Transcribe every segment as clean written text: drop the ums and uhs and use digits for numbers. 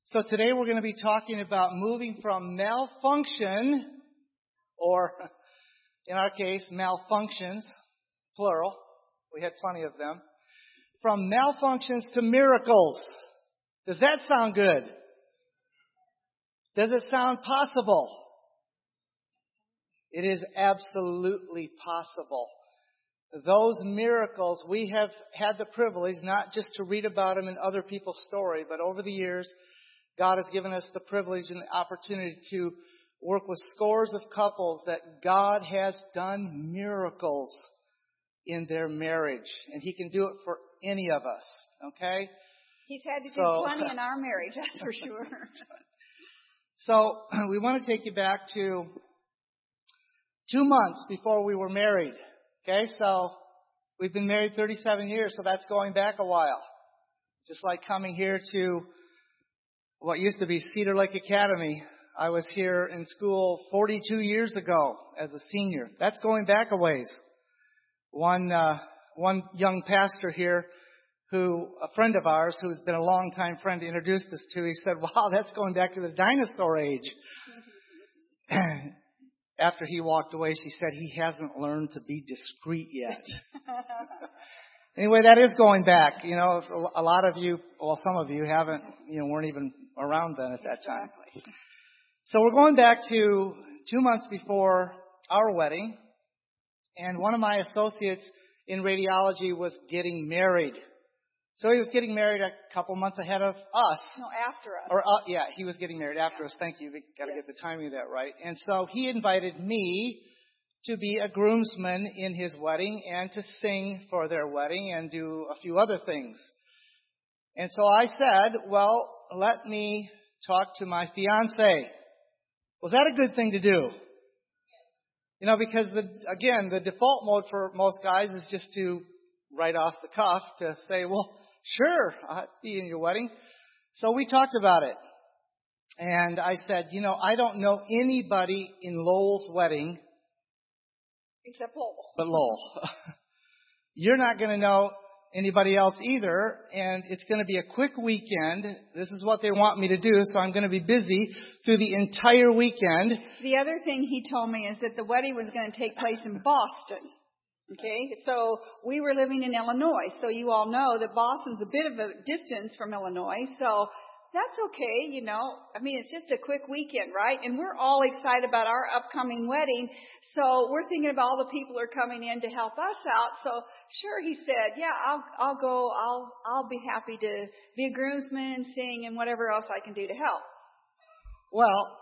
So today we're going to be talking about moving from malfunction, or in our case, malfunctions, plural. We had plenty of them. From malfunctions to miracles. Does that sound good? Does it sound possible? It is absolutely possible. Those miracles, we have had the privilege not just to read about them in other people's story, but over the years, God has given us the privilege and the opportunity to work with scores of couples that God has done miracles in their marriage. And He can do it for any of us. Okay? He's had to do plenty in our marriage, that's for sure. So we want to take you back to 2 months before we were married. Okay, so we've been married 37 years, so that's going back a while. Just like coming here to what used to be Cedar Lake Academy. I was here in school 42 years ago as a senior. That's going back a ways. One young pastor here, a friend of ours who's been a longtime friend, introduced us to, he said, "Wow, that's going back to the dinosaur age." After he walked away, she said, "He hasn't learned to be discreet yet." Anyway, that is going back. You know, a lot of you, well, some of you haven't, weren't even around then at that time. Exactly. So we're going back to 2 months before our wedding. And one of my associates in radiology was getting married. So he was getting married a couple months ahead of us. No, after us. He was getting married after us. Thank you. We've got to get the timing of that right. And so he invited me to be a groomsman in his wedding and to sing for their wedding and do a few other things. And so I said, well, let me talk to my fiance. Was that a good thing to do? Because the default mode for most guys is just to right off the cuff to say, well, sure, I'll be in your wedding. So we talked about it. And I said, I don't know anybody in Lowell's wedding. Except Lowell. But Lowell. You're not going to know anybody else either. And it's going to be a quick weekend. This is what they want me to do. So I'm going to be busy through the entire weekend. The other thing he told me is that the wedding was going to take place in Boston. Okay, so we were living in Illinois, so you all know that Boston's a bit of a distance from Illinois, so that's okay, it's just a quick weekend, right? And we're all excited about our upcoming wedding, so we're thinking about all the people who are coming in to help us out, so sure, he said, yeah, I'll go, I'll be happy to be a groomsman and sing and whatever else I can do to help. Well,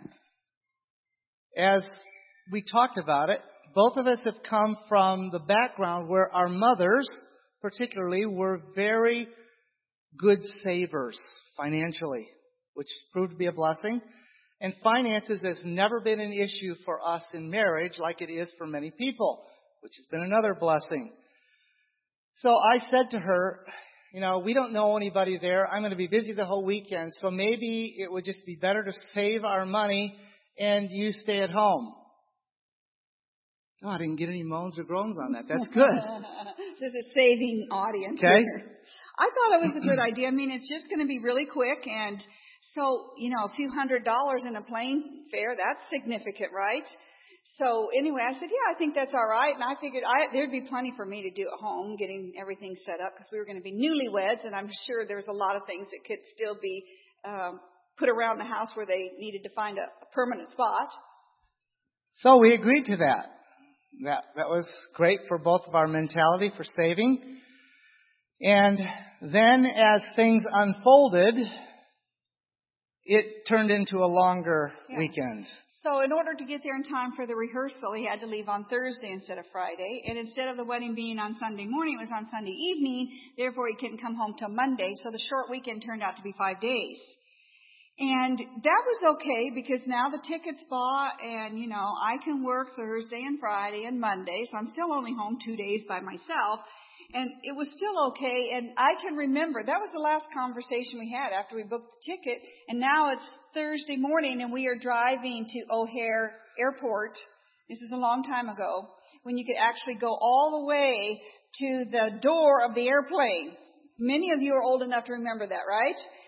as we talked about it, both of us have come from the background where our mothers, particularly, were very good savers financially, which proved to be a blessing. And finances has never been an issue for us in marriage like it is for many people, which has been another blessing. So I said to her, we don't know anybody there. I'm going to be busy the whole weekend, so maybe it would just be better to save our money and you stay at home. Oh, I didn't get any moans or groans on that. That's good. This is a saving audience. Okay. I thought it was a good idea. It's just going to be really quick. And so, a few $100s in a plane fare, that's significant, right? So anyway, I said, yeah, I think that's all right. And I figured there'd be plenty for me to do at home, getting everything set up because we were going to be newlyweds. And I'm sure there's a lot of things that could still be put around the house where they needed to find a permanent spot. So we agreed to that. That was great for both of our mentality for saving. And then as things unfolded, it turned into a longer weekend. So in order to get there in time for the rehearsal, he had to leave on Thursday instead of Friday. And instead of the wedding being on Sunday morning, it was on Sunday evening. Therefore, he couldn't come home till Monday. So the short weekend turned out to be 5 days. And that was okay because now the ticket's bought and, I can work Thursday and Friday and Monday. So I'm still only home 2 days by myself. And it was still okay. And I can remember that was the last conversation we had after we booked the ticket. And now it's Thursday morning and we are driving to O'Hare Airport. This is a long time ago when you could actually go all the way to the door of the airplane. Many of you are old enough to remember that, right?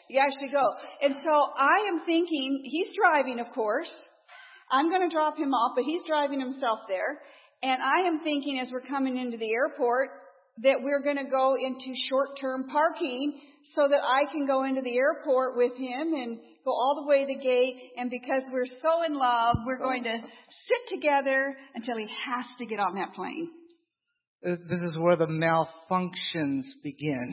You actually go. And so I am thinking, he's driving, of course. I'm going to drop him off, but he's driving himself there. And I am thinking as we're coming into the airport that we're going to go into short-term parking so that I can go into the airport with him and go all the way to the gate. And because we're so in love, we're going to sit together until he has to get on that plane. This is where the malfunctions begin.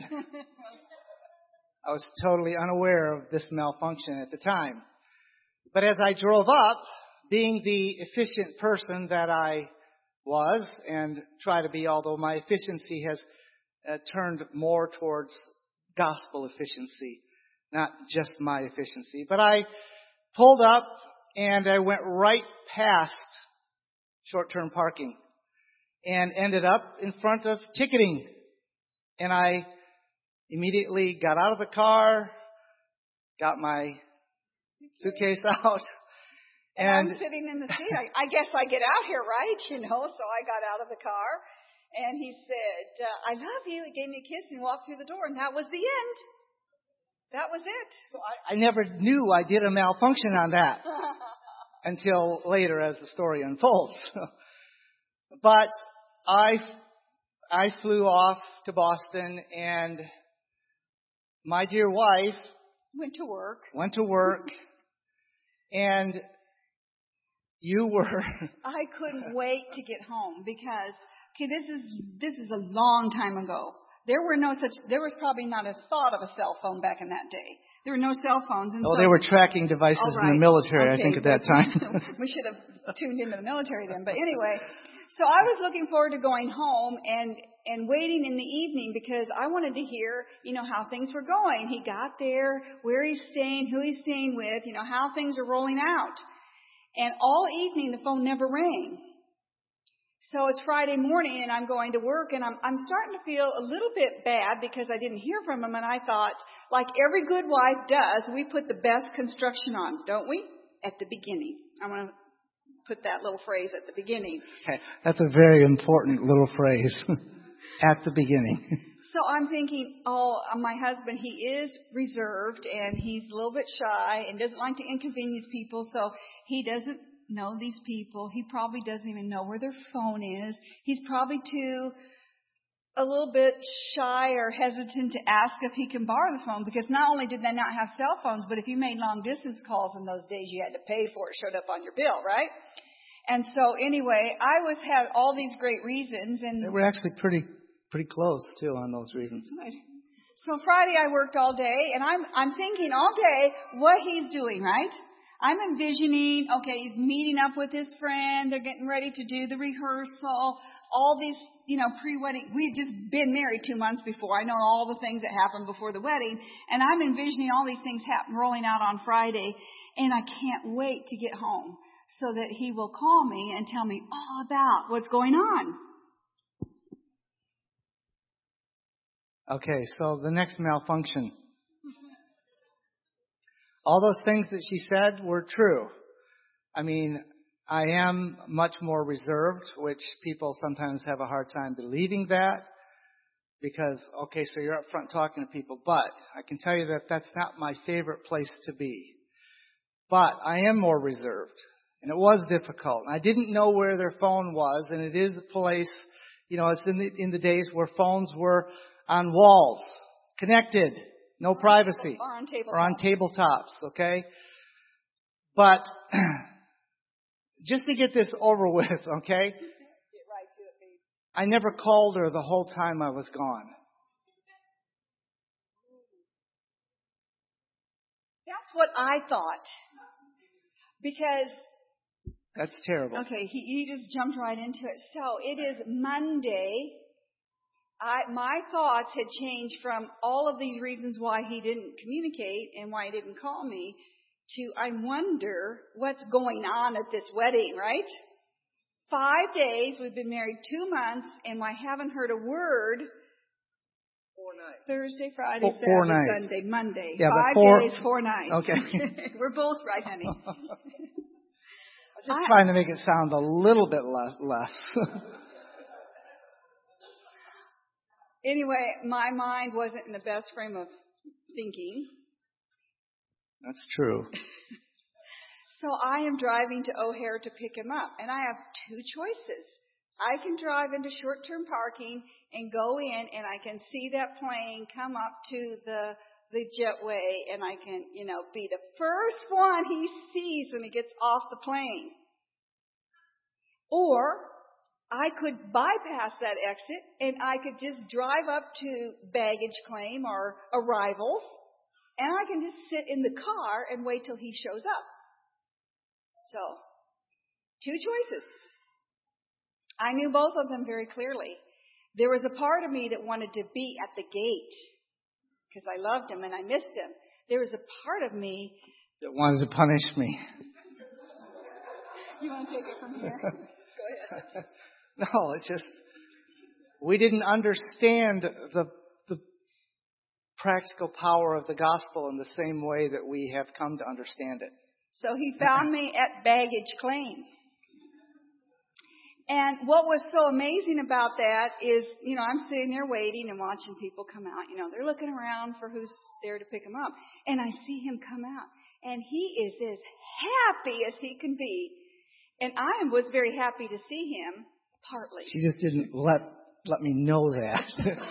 I was totally unaware of this malfunction at the time. But as I drove up, being the efficient person that I was and try to be, although my efficiency has turned more towards gospel efficiency, not just my efficiency. But I pulled up and I went right past short-term parking and ended up in front of ticketing. And I immediately got out of the car, got my suitcase out. And I'm sitting in the seat. I guess I get out here, right? So I got out of the car. And he said, I love you. He gave me a kiss and walked through the door. And that was the end. That was it. So I never knew I did a malfunction on that until later as the story unfolds. But I flew off to Boston, and my dear wife went to work. And you were. I couldn't wait to get home because, this is a long time ago. There was probably not a thought of a cell phone back in that day. There were no cell phones. And they were tracking devices in the military, I think, at that time. We should have tuned into the military then. But anyway, so I was looking forward to going home and waiting in the evening because I wanted to hear, how things were going. He got there, where he's staying, who he's staying with, how things are rolling out. And all evening, the phone never rang. So it's Friday morning, and I'm going to work, and I'm starting to feel a little bit bad because I didn't hear from him. And I thought, like every good wife does, we put the best construction on, don't we? At the beginning. I want to put that little phrase at the beginning. Okay. That's a very important little phrase. At the beginning. So I'm thinking, my husband, he is reserved and he's a little bit shy and doesn't like to inconvenience people. So he doesn't know these people. He probably doesn't even know where their phone is. He's probably a little bit shy or hesitant to ask if he can borrow the phone because not only did they not have cell phones, but if you made long distance calls in those days, you had to pay for it. Showed up on your bill, right? And so anyway, I had all these great reasons. And they were actually pretty close, too, on those reasons. So Friday I worked all day, and I'm thinking all day what he's doing, right? I'm envisioning, he's meeting up with his friend. They're getting ready to do the rehearsal. All these, pre-wedding. We'd just been married 2 months before. I know all the things that happened before the wedding. And I'm envisioning all these things rolling out on Friday. And I can't wait to get home so that he will call me and tell me all about what's going on. Okay, so the next malfunction. All those things that she said were true. I mean, I am much more reserved, which people sometimes have a hard time believing that. Because, so you're up front talking to people, but I can tell you that that's not my favorite place to be. But I am more reserved, and it was difficult. I didn't know where their phone was, and it is a place, it's in the days where phones were on walls, connected, no privacy, or on tabletops, okay? But just to get this over with, okay? Get right to it, babe. I never called her the whole time I was gone. That's what I thought. Because that's terrible. Okay, he just jumped right into it. So it is Monday. My thoughts had changed from all of these reasons why he didn't communicate and why he didn't call me to I wonder what's going on at this wedding, right? 5 days, we've been married 2 months, and I haven't heard a word. 4 nights. Thursday, Friday, Four Saturday, nights. Sunday, Monday. Yeah, 5 days, 4 nights. Okay. We're both right, honey. Just trying to make it sound a little bit less. Anyway, my mind wasn't in the best frame of thinking. That's true. So I am driving to O'Hare to pick him up, and I have two choices. I can drive into short-term parking and go in, and I can see that plane come up to the jetway, and I can, be the first one he sees when he gets off the plane. Or I could bypass that exit, and I could just drive up to baggage claim or arrivals, and I can just sit in the car and wait till he shows up. So, two choices. I knew both of them very clearly. There was a part of me that wanted to be at the gate because I loved him and I missed him. There was a part of me that wanted to punish me. You want to take it from here? Go ahead. No, it's just we didn't understand the practical power of the gospel in the same way that we have come to understand it. So he found me at baggage claim. And what was so amazing about that is, I'm sitting there waiting and watching people come out. They're looking around for who's there to pick them up. And I see him come out. And he is as happy as he can be. And I was very happy to see him, partly. She just didn't let me know that.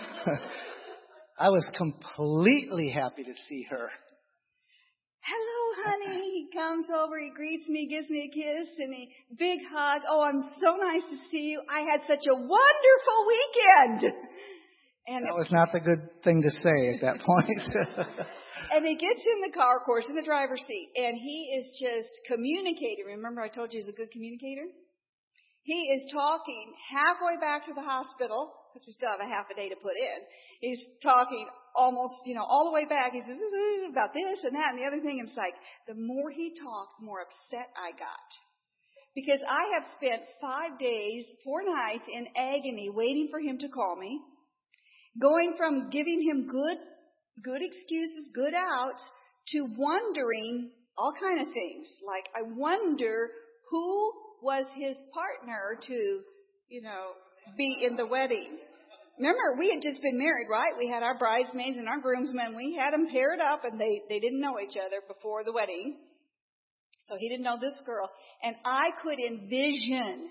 I was completely happy to see her. Hello, honey. He comes over, he greets me, gives me a kiss, and a big hug. Oh, I'm so nice to see you. I had such a wonderful weekend. And that was not the good thing to say at that point. And he gets in the car, of course, in the driver's seat, and he is just communicating. Remember I told you he's a good communicator? He is talking halfway back to the hospital, because we still have a half a day to put in. He's talking almost, all the way back. He says, about this and that and the other thing. And it's like, the more he talked, the more upset I got. Because I have spent 5 days, 4 nights in agony waiting for him to call me. Going from giving him good excuses, good outs, to wondering all kind of things. Like, I wonder who was his partner to, be in the wedding. Remember, we had just been married, right? We had our bridesmaids and our groomsmen. We had them paired up, and they didn't know each other before the wedding. So he didn't know this girl. And I could envision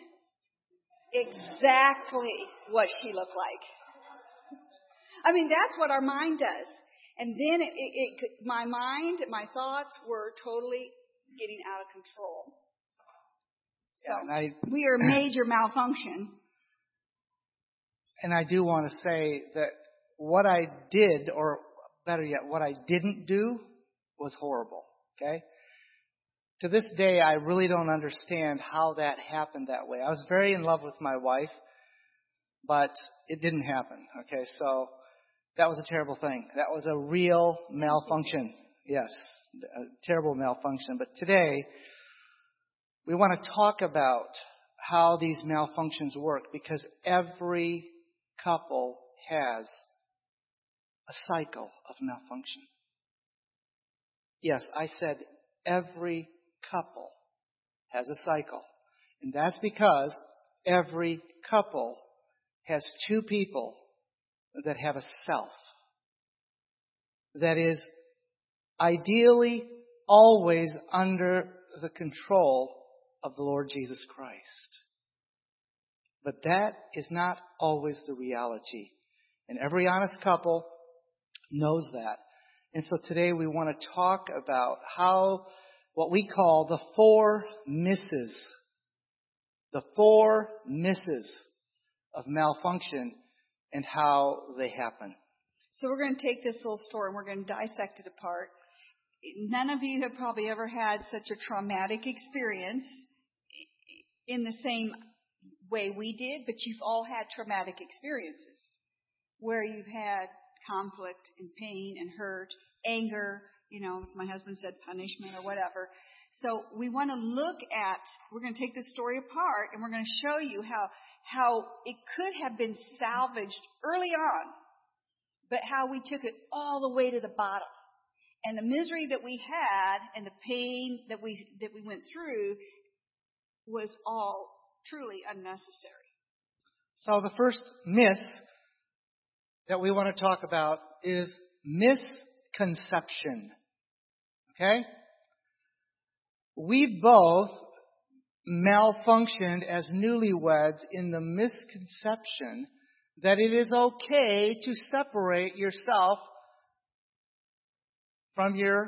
exactly what she looked like. I mean, that's what our mind does. And then my mind, my thoughts were totally getting out of control. So we are major malfunction. And I do want to say that what I did, or better yet, what I didn't do was horrible. Okay? To this day, I really don't understand how that happened that way. I was very in love with my wife, but it didn't happen. Okay? So that was a terrible thing. That was a real malfunction. Yes, a terrible malfunction. But today, we want to talk about how these malfunctions work, because every couple has a cycle of malfunction. Yes, I said every couple has a cycle. And that's because every couple has two people that have a self that is ideally always under the control of the Lord Jesus Christ. But that is not always the reality. And every honest couple knows that. And so today we want to talk about how what we call the 4 misses. The 4 misses of malfunction and how they happen. So we're going to take this little story and we're going to dissect it apart. None of you have probably ever had such a traumatic experience in the same way we did, but you've all had traumatic experiences where you've had conflict and pain and hurt, anger, as my husband said, punishment or whatever. So we want to we're going to take this story apart and we're going to show you how it could have been salvaged early on, but how we took it all the way to the bottom. And the misery that we had and the pain that we went through was all truly unnecessary. So the first myth that we want to talk about is misconception. Okay? We both malfunctioned as newlyweds in the misconception that it is okay to separate yourself from your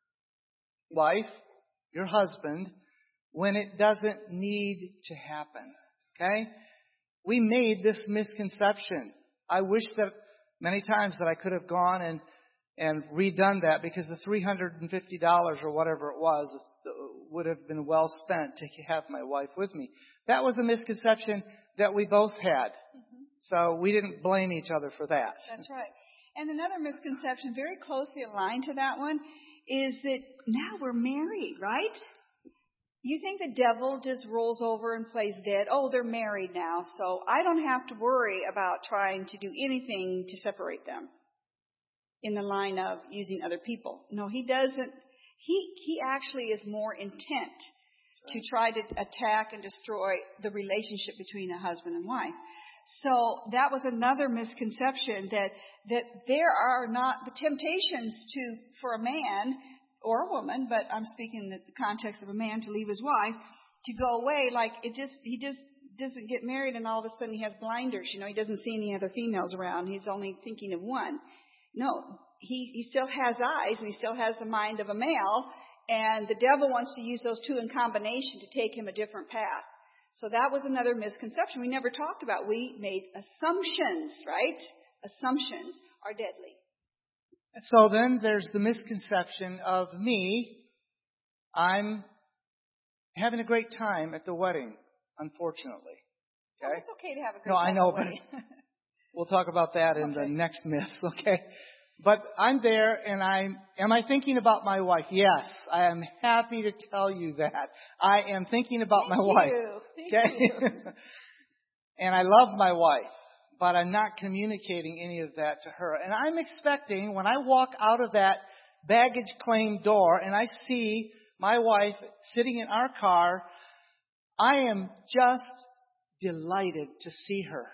wife, your husband, when it doesn't need to happen. Okay? We made this misconception. I wish that many times that I could have gone and redone that, because the $350 or whatever it was would have been well spent to have my wife with me. That was a misconception that we both had. Mm-hmm. So we didn't blame each other for that. That's right. And another misconception very closely aligned to that one is that now we're married, right? You think the devil just rolls over and plays dead? Oh, they're married now, so I don't have to worry about trying to do anything to separate them in the line of using other people. No, he doesn't. He actually is more intent to try to attack and destroy the relationship between a husband and wife. So that was another misconception, that there are not the temptations for a man or a woman, but I'm speaking in the context of a man, to leave his wife, to go away. Like he just doesn't get married and all of a sudden he has blinders. You know, he doesn't see any other females around. He's only thinking of one. No, he still has eyes and he still has the mind of a male, and the devil wants to use those two in combination to take him a different path. So that was another misconception we never talked about. We made assumptions, right? Assumptions are deadly. So then there's the misconception of me. I'm having a great time at the wedding, unfortunatately. Okay? Well, it's okay to have a great time. I know, at the wedding. but we'll talk about that in the next myth, okay? But I'm there, and am I thinking about my wife? Yes, I am happy to tell you that. I am thinking about my wife. Thank you. And I love my wife, but I'm not communicating any of that to her. And I'm expecting, when I walk out of that baggage claim door and I see my wife sitting in our car, I am just delighted to see her.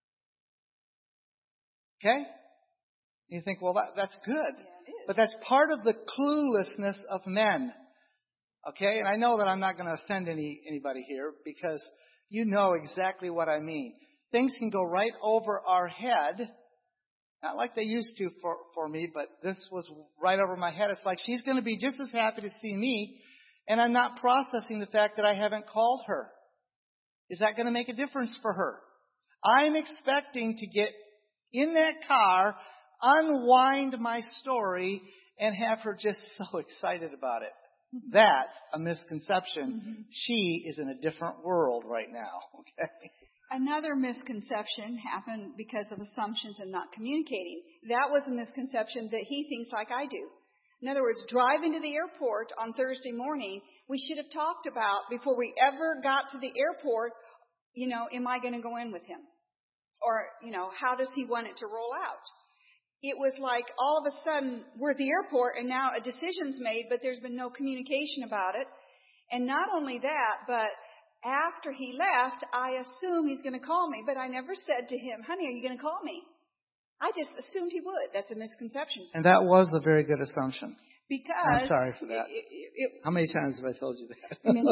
Okay? You think, well, that's good. Yeah, but that's part of the cluelessness of men. Okay? And I know that I'm not going to offend anybody here, because you know exactly what I mean. Things can go right over our head. Not like they used to for me, but this was right over my head. It's like she's going to be just as happy to see me, and I'm not processing the fact that I haven't called her. Is that going to make a difference for her? I'm expecting to get in that car, unwind my story, and have her just so excited about it. That's a misconception. Mm-hmm. She is in a different world right now. Okay. Another misconception happened because of assumptions and not communicating. That was a misconception that he thinks like I do. In other words, driving to the airport on Thursday morning, we should have talked about, before we ever got to the airport, am I going to go in with him? Or, how does he want it to roll out? It was like all of a sudden we're at the airport and now a decision's made, but there's been no communication about it. And not only that, but after he left, I assume he's going to call me, but I never said to him, honey, are you going to call me? I just assumed he would. That's a misconception. And that was a very good assumption. Because I'm sorry for that. How many times have I told you that? Many.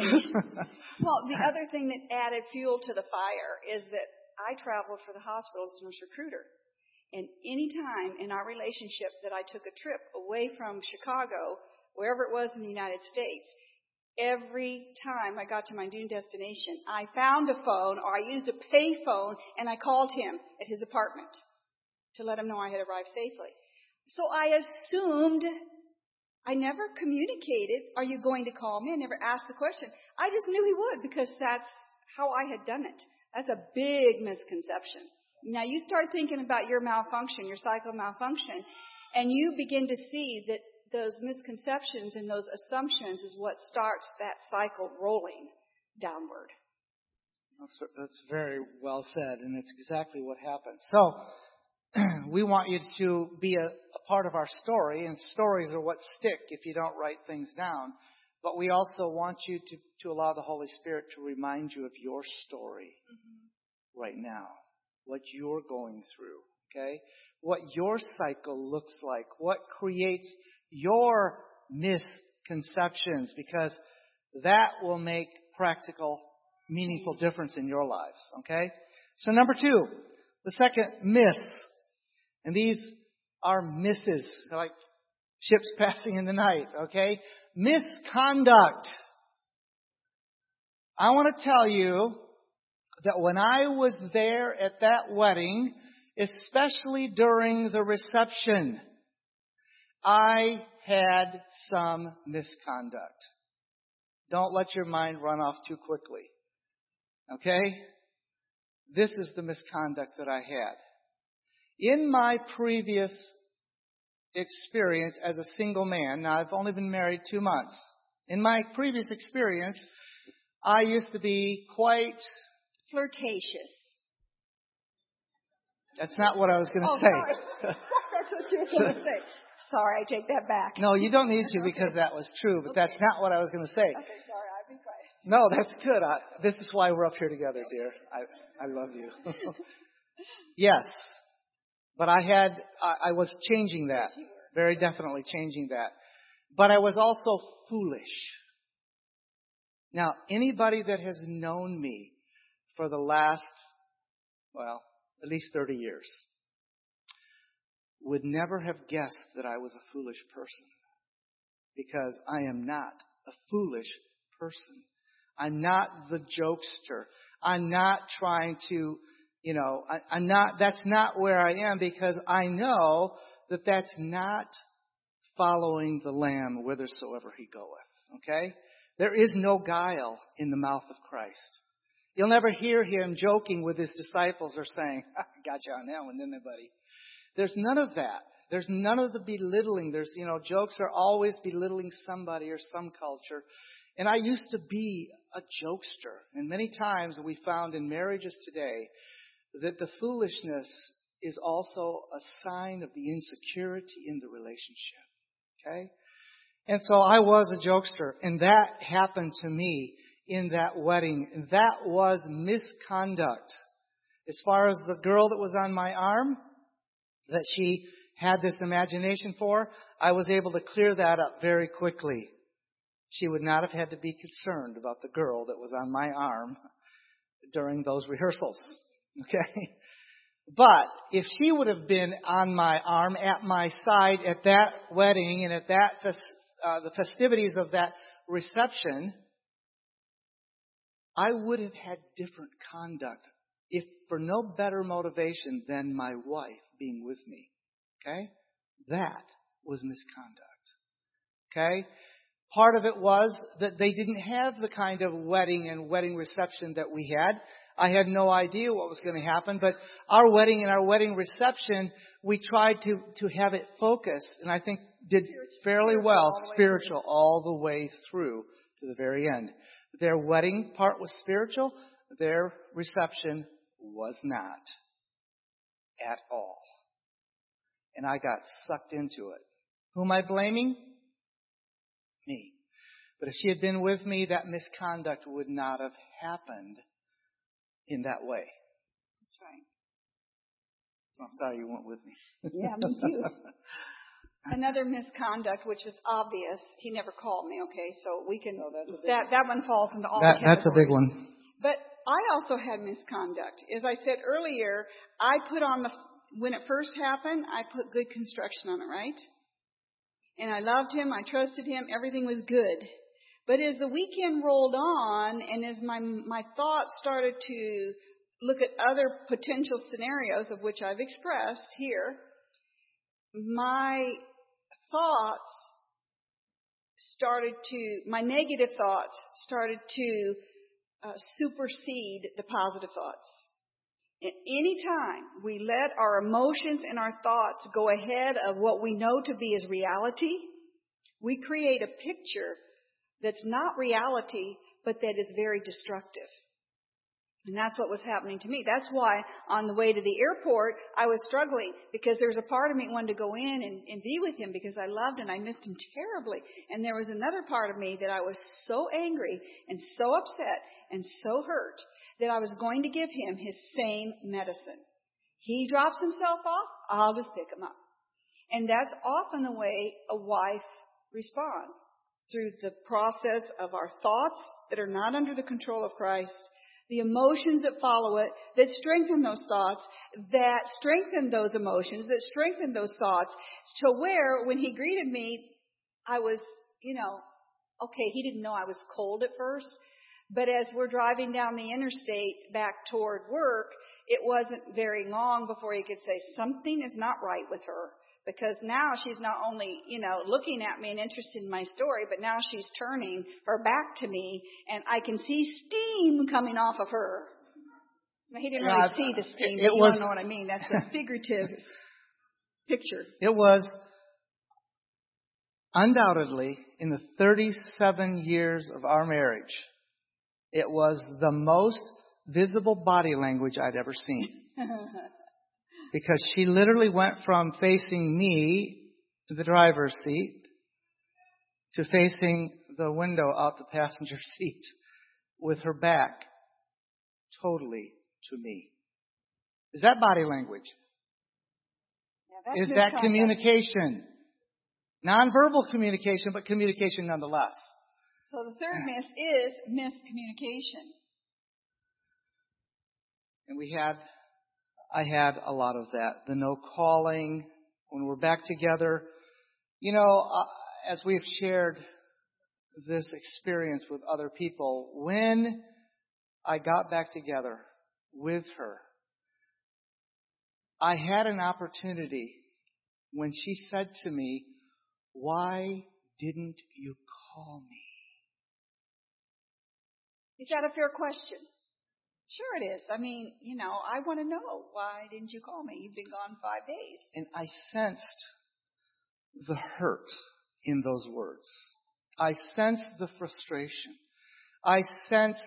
Well, the other thing that added fuel to the fire is that I traveled for the hospital as a nurse recruiter. And any time in our relationship that I took a trip away from Chicago, wherever it was in the United States, every time I got to my new destination, I found a phone, or I used a pay phone, and I called him at his apartment to let him know I had arrived safely. So I assumed, I never communicated, are you going to call me? I never asked the question. I just knew he would, because that's how I had done it. That's a big misconception. Now you start thinking about your malfunction, your cycle malfunction, and you begin to see that those misconceptions and those assumptions is what starts that cycle rolling downward. That's very well said, and it's exactly what happens. So, we want you to be a part of our story, and stories are what stick if you don't write things down. But we also want you to allow the Holy Spirit to remind you of your story right now, what you're going through, okay? What your cycle looks like, what creates your misconceptions, because that will make practical, meaningful difference in your lives. Okay? So number 2, the second miss. And these are misses, like ships passing in the night. Okay? Misconduct. I want to tell you that when I was there at that wedding, especially during the reception, I had some misconduct. Don't let your mind run off too quickly. Okay? This is the misconduct that I had. In my previous experience as a single man, now I've only been married 2 months. In my previous experience, I used to be quite flirtatious. That's not what I was going to say. Sorry. That's what you were going to say. Sorry, I take that back. No, you don't need to, because that was true, but that's not what I was going to say. Okay, sorry, I'll be quiet. No, that's good. This is why we're up here together, dear. I love you. Yes. But I was changing that. Very definitely changing that. But I was also foolish. Now, anybody that has known me for the last, at least 30 years, would never have guessed that I was a foolish person. Because I am not a foolish person. I'm not the jokester. I'm not trying to, that's not where I am, because I know that that's not following the Lamb whithersoever he goeth. Okay? There is no guile in the mouth of Christ. You'll never hear him joking with his disciples or saying, got you on that one, didn't I, buddy? There's none of that. There's none of the belittling. There's, jokes are always belittling somebody or some culture. And I used to be a jokester. And many times we found in marriages today that the foolishness is also a sign of the insecurity in the relationship. Okay? And so I was a jokester. And that happened to me in that wedding. And that was misconduct. As far as the girl that was on my arm, that she had this imagination for, I was able to clear that up very quickly. She would not have had to be concerned about the girl that was on my arm during those rehearsals. Okay? But if she would have been on my arm, at my side, at that wedding and at that the festivities of that reception, I would have had different conduct, if for no better motivation than my wife being with me. Okay? That was misconduct. Okay? Part of it was that they didn't have the kind of wedding and wedding reception that we had. I had no idea what was going to happen, but our wedding and our wedding reception, we tried to have it focused, and I think did fairly well, spiritual all the way through to the very end. Their wedding part was spiritual. Their reception was not at all. And I got sucked into it. Who am I blaming? Me. But if she had been with me, that misconduct would not have happened in that way. That's right. So I'm sorry you weren't with me. Yeah, me too. Another misconduct, which is obvious. He never called me, okay? So we can, that one falls into all the categories. That's a big one. But I also had misconduct. As I said earlier, when it first happened, I put good construction on it, right? And I loved him, I trusted him, everything was good. But as the weekend rolled on, and as my thoughts started to look at other potential scenarios, of which I've expressed here, my negative thoughts started to supersede the positive thoughts. And any time we let our emotions and our thoughts go ahead of what we know to be as reality, we create a picture that's not reality, but that is very destructive. And that's what was happening to me. That's why on the way to the airport, I was struggling, because there was a part of me that wanted to go in and be with him because I loved and I missed him terribly. And there was another part of me that I was so angry and so upset and so hurt that I was going to give him his same medicine. He drops himself off, I'll just pick him up. And that's often the way a wife responds through the process of our thoughts that are not under the control of Christ, the emotions that follow it, that strengthen those thoughts, that strengthen those emotions, that strengthen those thoughts, to where when he greeted me, I was, okay, he didn't know I was cold at first, but as we're driving down the interstate back toward work, it wasn't very long before he could say, something is not right with her. Because now she's not only, looking at me and interested in my story, but now she's turning her back to me, and I can see steam coming off of her. Now, he didn't really see the steam, but you don't know what I mean. That's a figurative picture. It was undoubtedly, in the 37 years of our marriage, it was the most visible body language I'd ever seen. Because she literally went from facing me, the driver's seat, to facing the window out the passenger seat with her back totally to me. Is that body language? Yeah, is that communication? Nonverbal communication, but communication nonetheless. So the third myth is miscommunication. And I had a lot of that. The no calling, when we're back together. As we've shared this experience with other people, when I got back together with her, I had an opportunity when she said to me, "Why didn't you call me?" Is that a fair question? Sure it is. I mean, I want to know, why didn't you call me? You've been gone 5 days. And I sensed the hurt in those words. I sensed the frustration. I sensed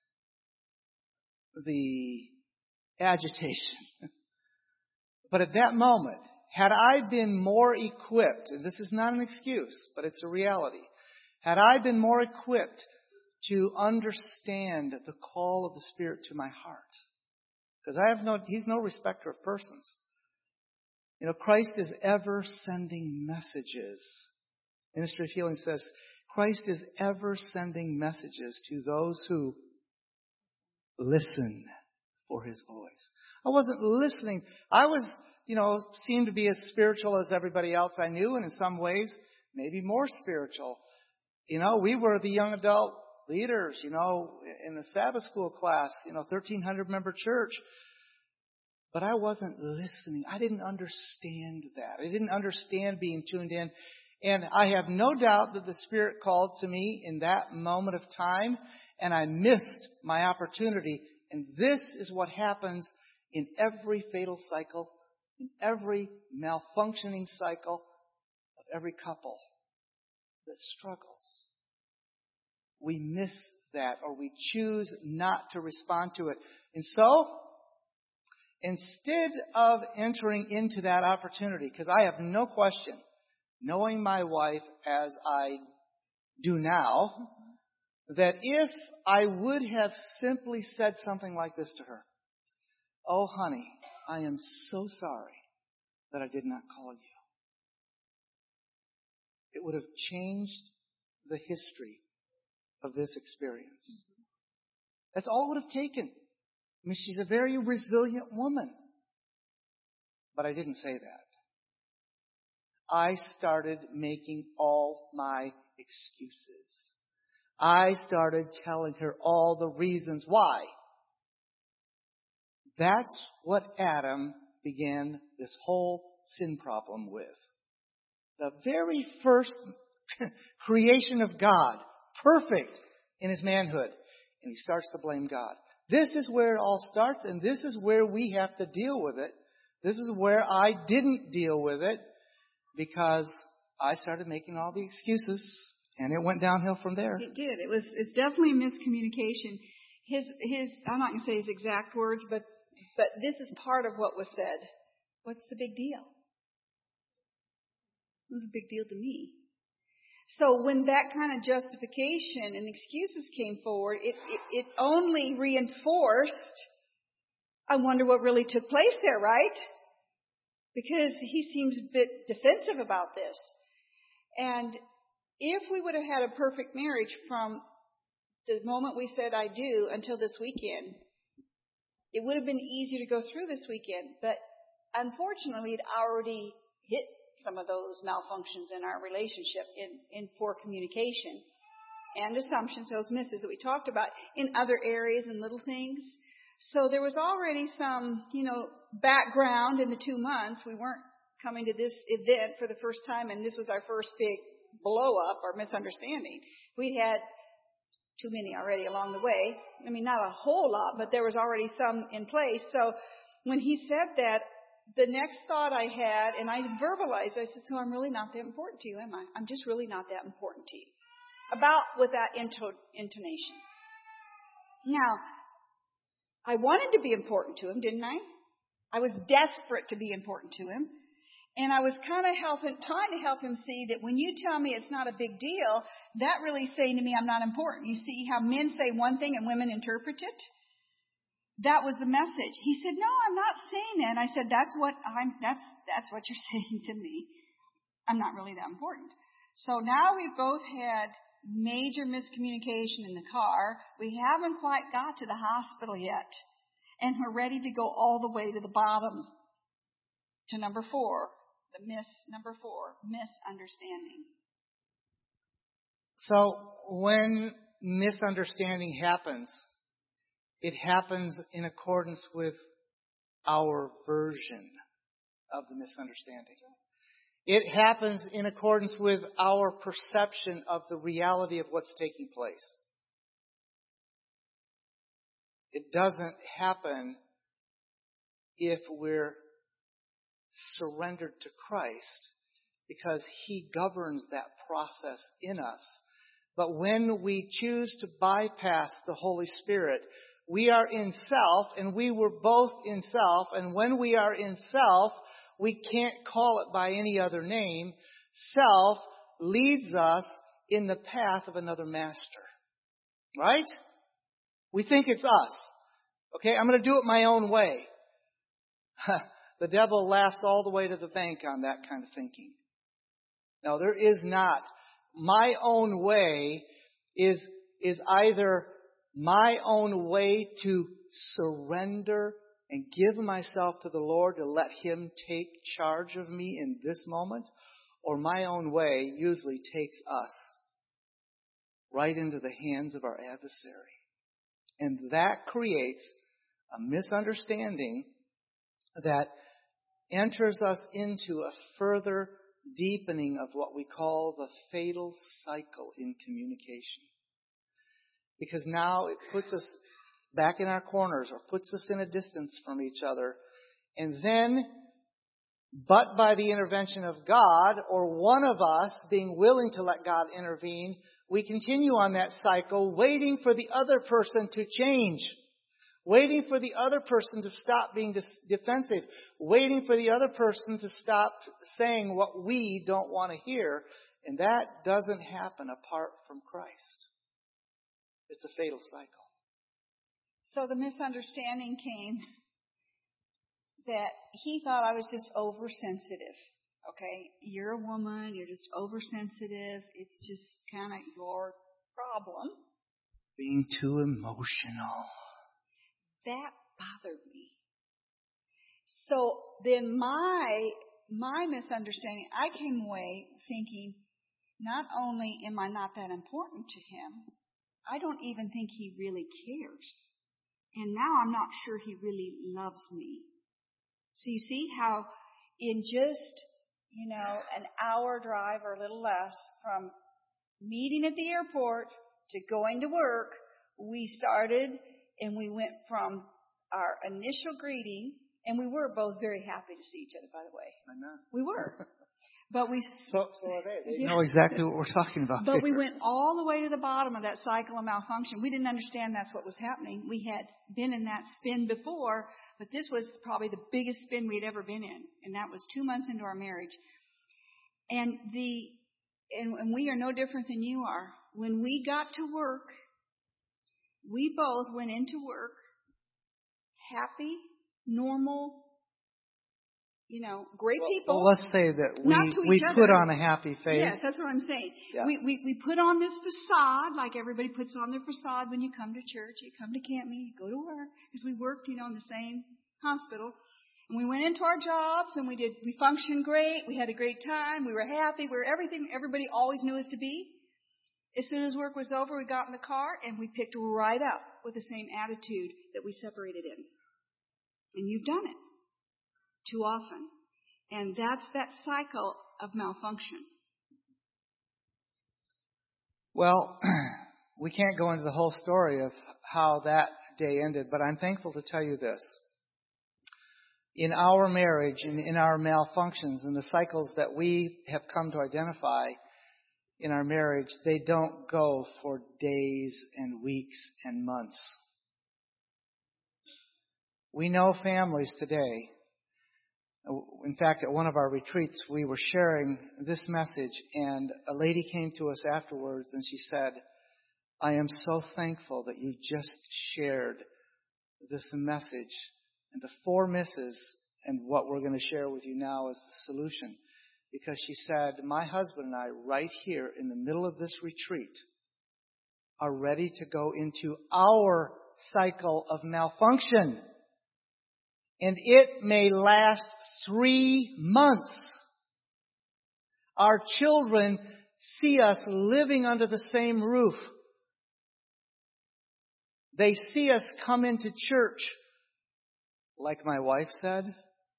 the agitation. But at that moment, had I been more equipped, and this is not an excuse, but it's a reality, had I been more equipped to understand the call of the Spirit to my heart. Because He's no respecter of persons. Christ is ever sending messages. Ministry of Healing says, Christ is ever sending messages to those who listen for His voice. I wasn't listening. I was, seemed to be as spiritual as everybody else I knew, and in some ways, maybe more spiritual. We were the young adult leaders, in the Sabbath school class, 1,300 member church. But I wasn't listening. I didn't understand that. I didn't understand being tuned in. And I have no doubt that the Spirit called to me in that moment of time, and I missed my opportunity. And this is what happens in every fatal cycle, in every malfunctioning cycle of every couple that struggles. We miss that, or we choose not to respond to it. And so, instead of entering into that opportunity, because I have no question, knowing my wife as I do now, that if I would have simply said something like this to her, "Oh, honey, I am so sorry that I did not call you," it would have changed the history of this experience. That's all it would have taken. I mean, she's a very resilient woman. But I didn't say that. I started making all my excuses. I started telling her all the reasons why. That's what Adam began this whole sin problem with. The very first creation of God, perfect in His manhood. And he starts to blame God. This is where it all starts, and this is where we have to deal with it. This is where I didn't deal with it, because I started making all the excuses, and it went downhill from there. It did. It's definitely a miscommunication. I'm not going to say his exact words, but this is part of what was said. What's the big deal? What's the big deal to me? So when that kind of justification and excuses came forward, it only reinforced, I wonder what really took place there, right? Because he seems a bit defensive about this. And if we would have had a perfect marriage from the moment we said I do until this weekend, it would have been easier to go through this weekend. But unfortunately, it already hit some of those malfunctions in our relationship in poor communication and assumptions, those misses that we talked about in other areas and little things. So there was already some, background in the 2 months. We weren't coming to this event for the first time, and this was our first big blow up or misunderstanding. We'd had too many already along the way. I mean, not a whole lot, but there was already some in place. So when he said that, the next thought I had, and I verbalized, I said, so I'm really not that important to you, am I? I'm just really not that important to you. About with that intonation. Now, I wanted to be important to him, didn't I? I was desperate to be important to him. And I was kind of trying to help him see that when you tell me it's not a big deal, that really is saying to me I'm not important. You see how men say one thing and women interpret it? That was the message. He said, no, I'm not saying that. And I said, that's what you're saying to me. I'm not really that important. So now we've both had major miscommunication in the car. We haven't quite got to the hospital yet. And we're ready to go all the way to the bottom to number 4. Number 4, misunderstanding. So when misunderstanding happens, it happens in accordance with our version of the misunderstanding. It happens in accordance with our perception of the reality of what's taking place. It doesn't happen if we're surrendered to Christ, because He governs that process in us. But when we choose to bypass the Holy Spirit, we are in self, and we were both in self. And when we are in self, we can't call it by any other name. Self leads us in the path of another master. Right? We think it's us. Okay, I'm going to do it my own way. The devil laughs all the way to the bank on that kind of thinking. No, there is not. My own way is either my own way to surrender and give myself to the Lord to let Him take charge of me in this moment, or my own way usually takes us right into the hands of our adversary. And that creates a misunderstanding that enters us into a further deepening of what we call the fatal cycle in communication. Because now it puts us back in our corners or puts us in a distance from each other. And then, but by the intervention of God, or one of us being willing to let God intervene, we continue on that cycle, waiting for the other person to change. Waiting for the other person to stop being defensive. Waiting for the other person to stop saying what we don't want to hear. And that doesn't happen apart from Christ. It's a fatal cycle. So the misunderstanding came that he thought I was just oversensitive. Okay, you're a woman, you're just oversensitive. It's just kind of your problem. Being too emotional. That bothered me. So then my misunderstanding, I came away thinking, not only am I not that important to him, I don't even think he really cares. And now I'm not sure he really loves me. So you see how in just, an hour drive or a little less from meeting at the airport to going to work, we started and we went from our initial greeting, and we were both very happy to see each other, by the way. I know. We were. But we... So are they. They know exactly what we're talking about. But we went all the way to the bottom of that cycle of malfunction. We didn't understand that's what was happening. We had been in that spin before, but this was probably the biggest spin we'd ever been in. And that was 2 months into our marriage. And we are no different than you are. When we got to work, we both went into work happy, normal, great people. Well, let's say that Not to we each put other. on a happy face. Yes, that's what I'm saying. Yeah. We put on this facade, like everybody puts on their facade when you come to church. You come to camp meeting, you go to work, because we worked, in the same hospital. And we went into our jobs, and we functioned great. We had a great time. We were happy. We were everything everybody always knew us to be. As soon as work was over, we got in the car, and we picked right up with the same attitude that we separated in. And you've done it too often. And that's that cycle of malfunction. Well, we can't go into the whole story of how that day ended, but I'm thankful to tell you this. In our marriage and in our malfunctions and the cycles that we have come to identify in our marriage, they don't go for days and weeks and months. We know families today. In fact, at one of our retreats, we were sharing this message, and a lady came to us afterwards, and she said, I am so thankful that you just shared this message and the 4 misses and what we're going to share with you now as the solution. Because she said, my husband and I, right here in the middle of this retreat, are ready to go into our cycle of malfunction. And it may last 3 months. Our children see us living under the same roof. They see us come into church, like my wife said,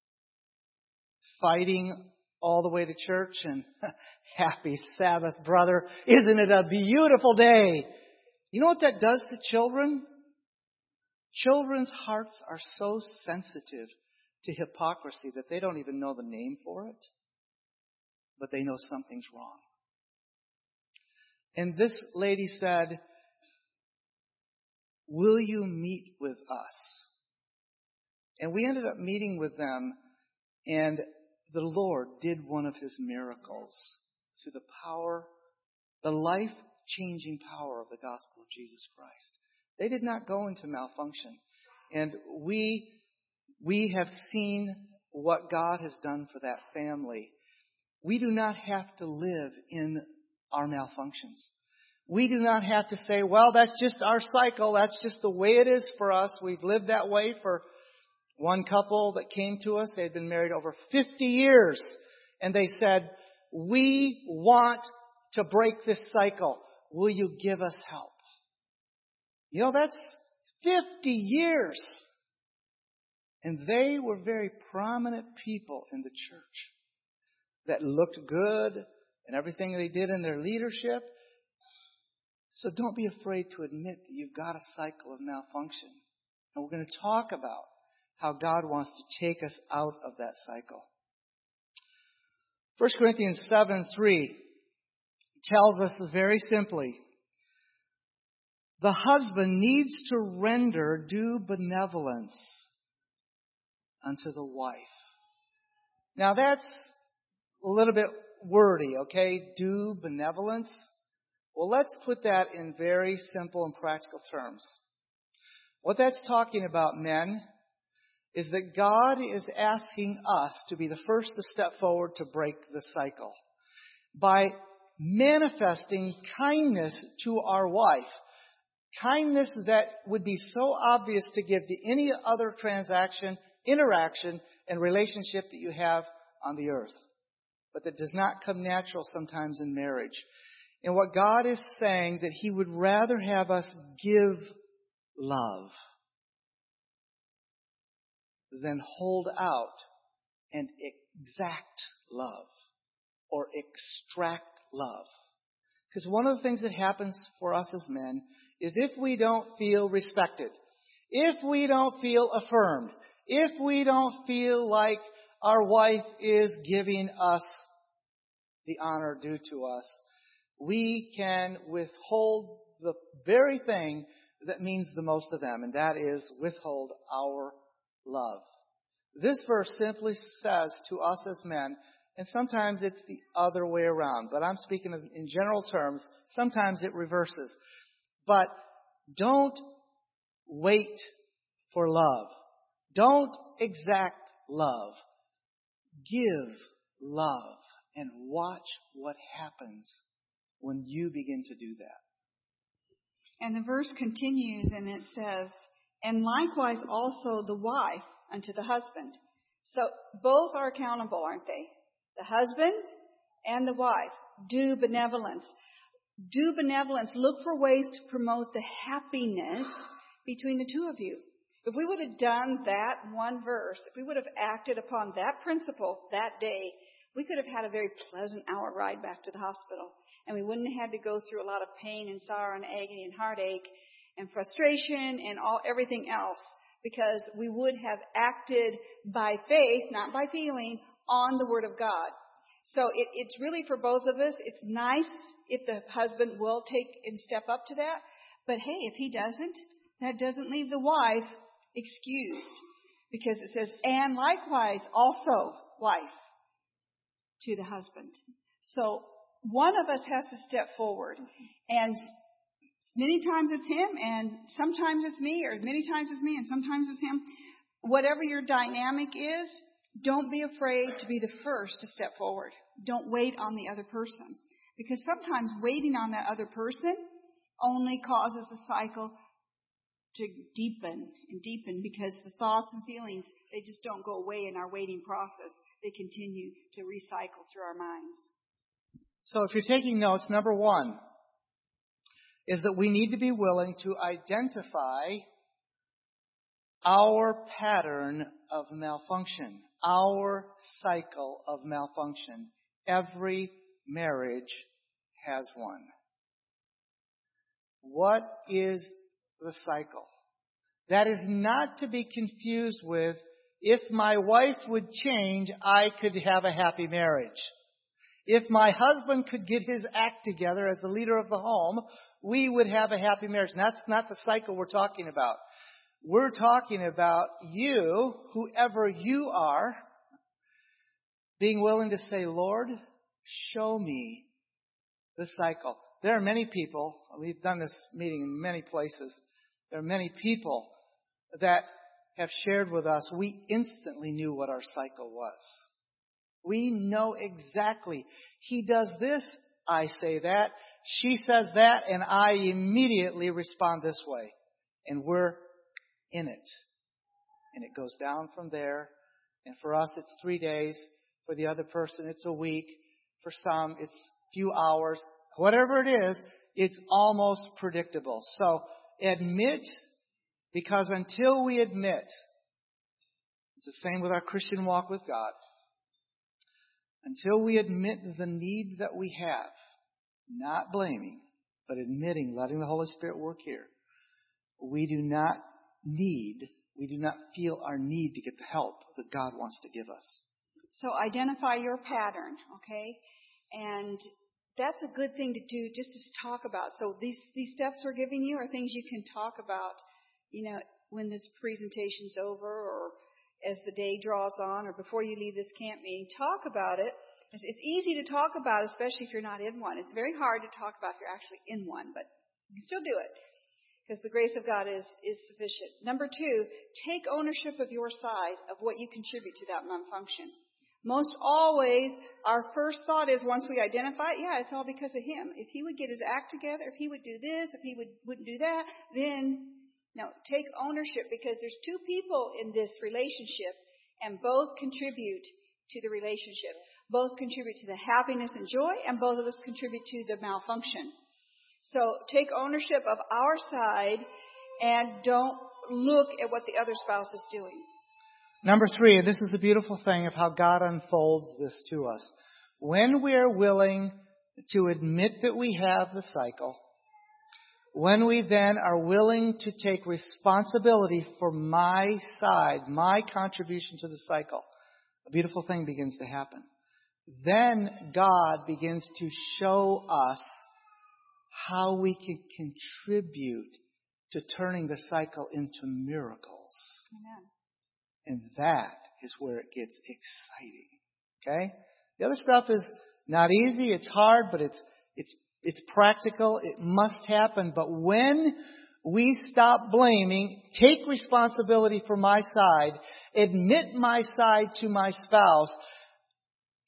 fighting all the way to church, and happy Sabbath, brother. Isn't it a beautiful day? You know what that does to children? Children's hearts are so sensitive to hypocrisy that they don't even know the name for it, but they know something's wrong. And this lady said, will you meet with us? And we ended up meeting with them, and the Lord did one of His miracles through the power, the life-changing power of the gospel of Jesus Christ. They did not go into malfunction. And we have seen what God has done for that family. We do not have to live in our malfunctions. We do not have to say, well, that's just our cycle. That's just the way it is for us. We've lived that way for one couple that came to us. They had been married over 50 years. And they said, we want to break this cycle. Will you give us help? That's 50 years. And they were very prominent people in the church that looked good in everything they did in their leadership. So don't be afraid to admit that you've got a cycle of malfunction. And we're going to talk about how God wants to take us out of that cycle. 1 Corinthians 7:3 tells us very simply, the husband needs to render due benevolence unto the wife. Now that's a little bit wordy, okay? Due benevolence. Well, let's put that in very simple and practical terms. What that's talking about, men, is that God is asking us to be the first to step forward to break the cycle by manifesting kindness to our wife. Kindness that would be so obvious to give to any other transaction, interaction, and relationship that you have on the earth, but that does not come natural sometimes in marriage. And what God is saying, that He would rather have us give love than hold out and exact love or extract love. Because one of the things that happens for us as men is if we don't feel respected, if we don't feel affirmed, if we don't feel like our wife is giving us the honor due to us, we can withhold the very thing that means the most to them, and that is withhold our love. This verse simply says to us as men, and sometimes it's the other way around, but I'm speaking in general terms. Sometimes it reverses. But don't wait for love. Don't exact love. give love and watch what happens when you begin to do that. And the verse continues and it says, and likewise also the wife unto the husband. So both are accountable, aren't they? The husband and the wife. Do benevolence. Do benevolence. Look for ways to promote the happiness between the two of you. If we would have done that one verse, if we would have acted upon that principle that day, we could have had a very pleasant hour ride back to the hospital. And we wouldn't have had to go through a lot of pain and sorrow and agony and heartache and frustration and everything else, because we would have acted by faith, not by feeling, on the Word of God. So it's really for both of us. It's nice if the husband will take and step up to that. But hey, if he doesn't, that doesn't leave the wife excused. Because it says, and likewise also wife to the husband. So one of us has to step forward. And many times it's him, and sometimes it's me, or many times it's me, and sometimes it's him. Whatever your dynamic is, don't be afraid to be the first to step forward. Don't wait on the other person. Because sometimes waiting on that other person only causes the cycle to deepen and deepen, because the thoughts and feelings, they just don't go away in our waiting process. They continue to recycle through our minds. So if you're taking notes, number one is that we need to be willing to identify our pattern of malfunction, our cycle of malfunction. Every marriage has one. What is the cycle? That is not to be confused with, if my wife would change, I could have a happy marriage. If my husband could get his act together as the leader of the home, we would have a happy marriage. And that's not the cycle we're talking about. We're talking about you, whoever you are, being willing to say, Lord, show me the cycle. There are many people, we've done this meeting in many places, there are many people that have shared with us, we instantly knew what our cycle was. We know exactly. He does this, I say that. She says that, and I immediately respond this way. And we're in it. And it goes down from there. And for us, it's 3 days. For the other person, it's a week. For some, it's a few hours. Whatever it is, it's almost predictable. So admit, because until we admit, it's the same with our Christian walk with God. Until we admit the need that we have, not blaming, but admitting, letting the Holy Spirit work here, we do not feel our need to get the help that God wants to give us. So identify your pattern, okay? And that's a good thing to do, just to talk about. So these steps we're giving you are things you can talk about, when this presentation's over, or as the day draws on, or before you leave this camp meeting. Talk about it. It's easy to talk about, especially if you're not in one. It's very hard to talk about if you're actually in one, but you can still do it, because the grace of God is sufficient. Number 2, take ownership of your side of what you contribute to that malfunction. Most always, our first thought is, once we identify it, it's all because of him. If he would get his act together, if he would do this, if he wouldn't do that, then... No, take ownership, because there's 2 people in this relationship, and both contribute to the relationship. Both contribute to the happiness and joy, and both of us contribute to the malfunction. So take ownership of our side, and don't look at what the other spouse is doing. Number 3, this is the beautiful thing of how God unfolds this to us. When we are willing to admit that we have the cycle, when we then are willing to take responsibility for my side, my contribution to the cycle, a beautiful thing begins to happen. Then God begins to show us how we can contribute to turning the cycle into miracles. Amen. And that is where it gets exciting. Okay? The other stuff is not easy, it's hard, but it's practical. It must happen. But when we stop blaming, take responsibility for my side, admit my side to my spouse,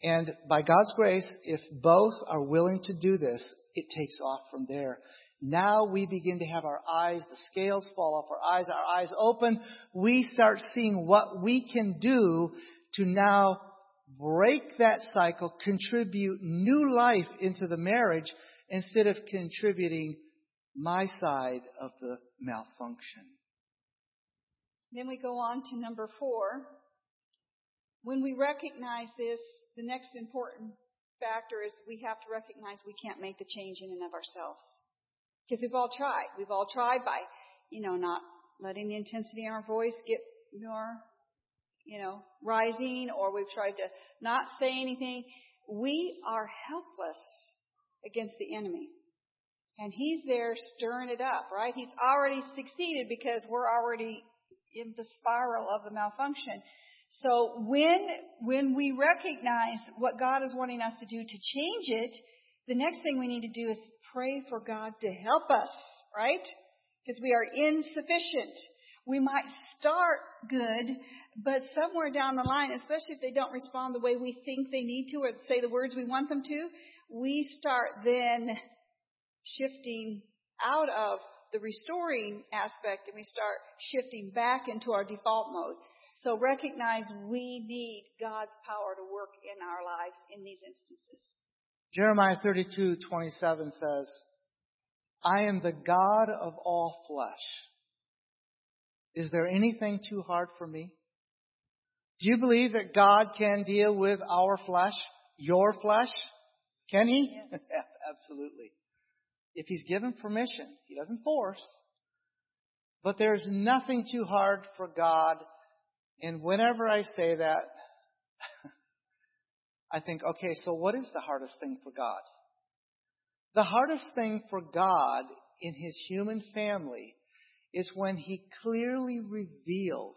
And by God's grace, if both are willing to do this, it takes off from there. Now we begin to have our eyes, the scales fall off our eyes open. We start seeing what we can do to now break that cycle, contribute new life into the marriage instead of contributing my side of the malfunction. Then we go on to number 4. When we recognize this, the next important factor is we have to recognize we can't make the change in and of ourselves. Because we've all tried. We've all tried by, not letting the intensity in our voice get more, rising, or we've tried to not say anything. We are helpless against the enemy. And he's there stirring it up, right? He's already succeeded because we're already in the spiral of the malfunction. So when we recognize what God is wanting us to do to change it, the next thing we need to do is pray for God to help us, right? Because we are insufficient. We might start good, but somewhere down the line, especially if they don't respond the way we think they need to or say the words we want them to, we start then shifting out of the restoring aspect and we start shifting back into our default mode. So recognize we need God's power to work in our lives in these instances. Jeremiah 32:27 says, I am the God of all flesh. Is there anything too hard for me? Do you believe that God can deal with our flesh, your flesh? Can He? Yes. Absolutely. If He's given permission, He doesn't force. But there's nothing too hard for God. And whenever I say that, I think, okay, so what is the hardest thing for God? The hardest thing for God in His human family is when He clearly reveals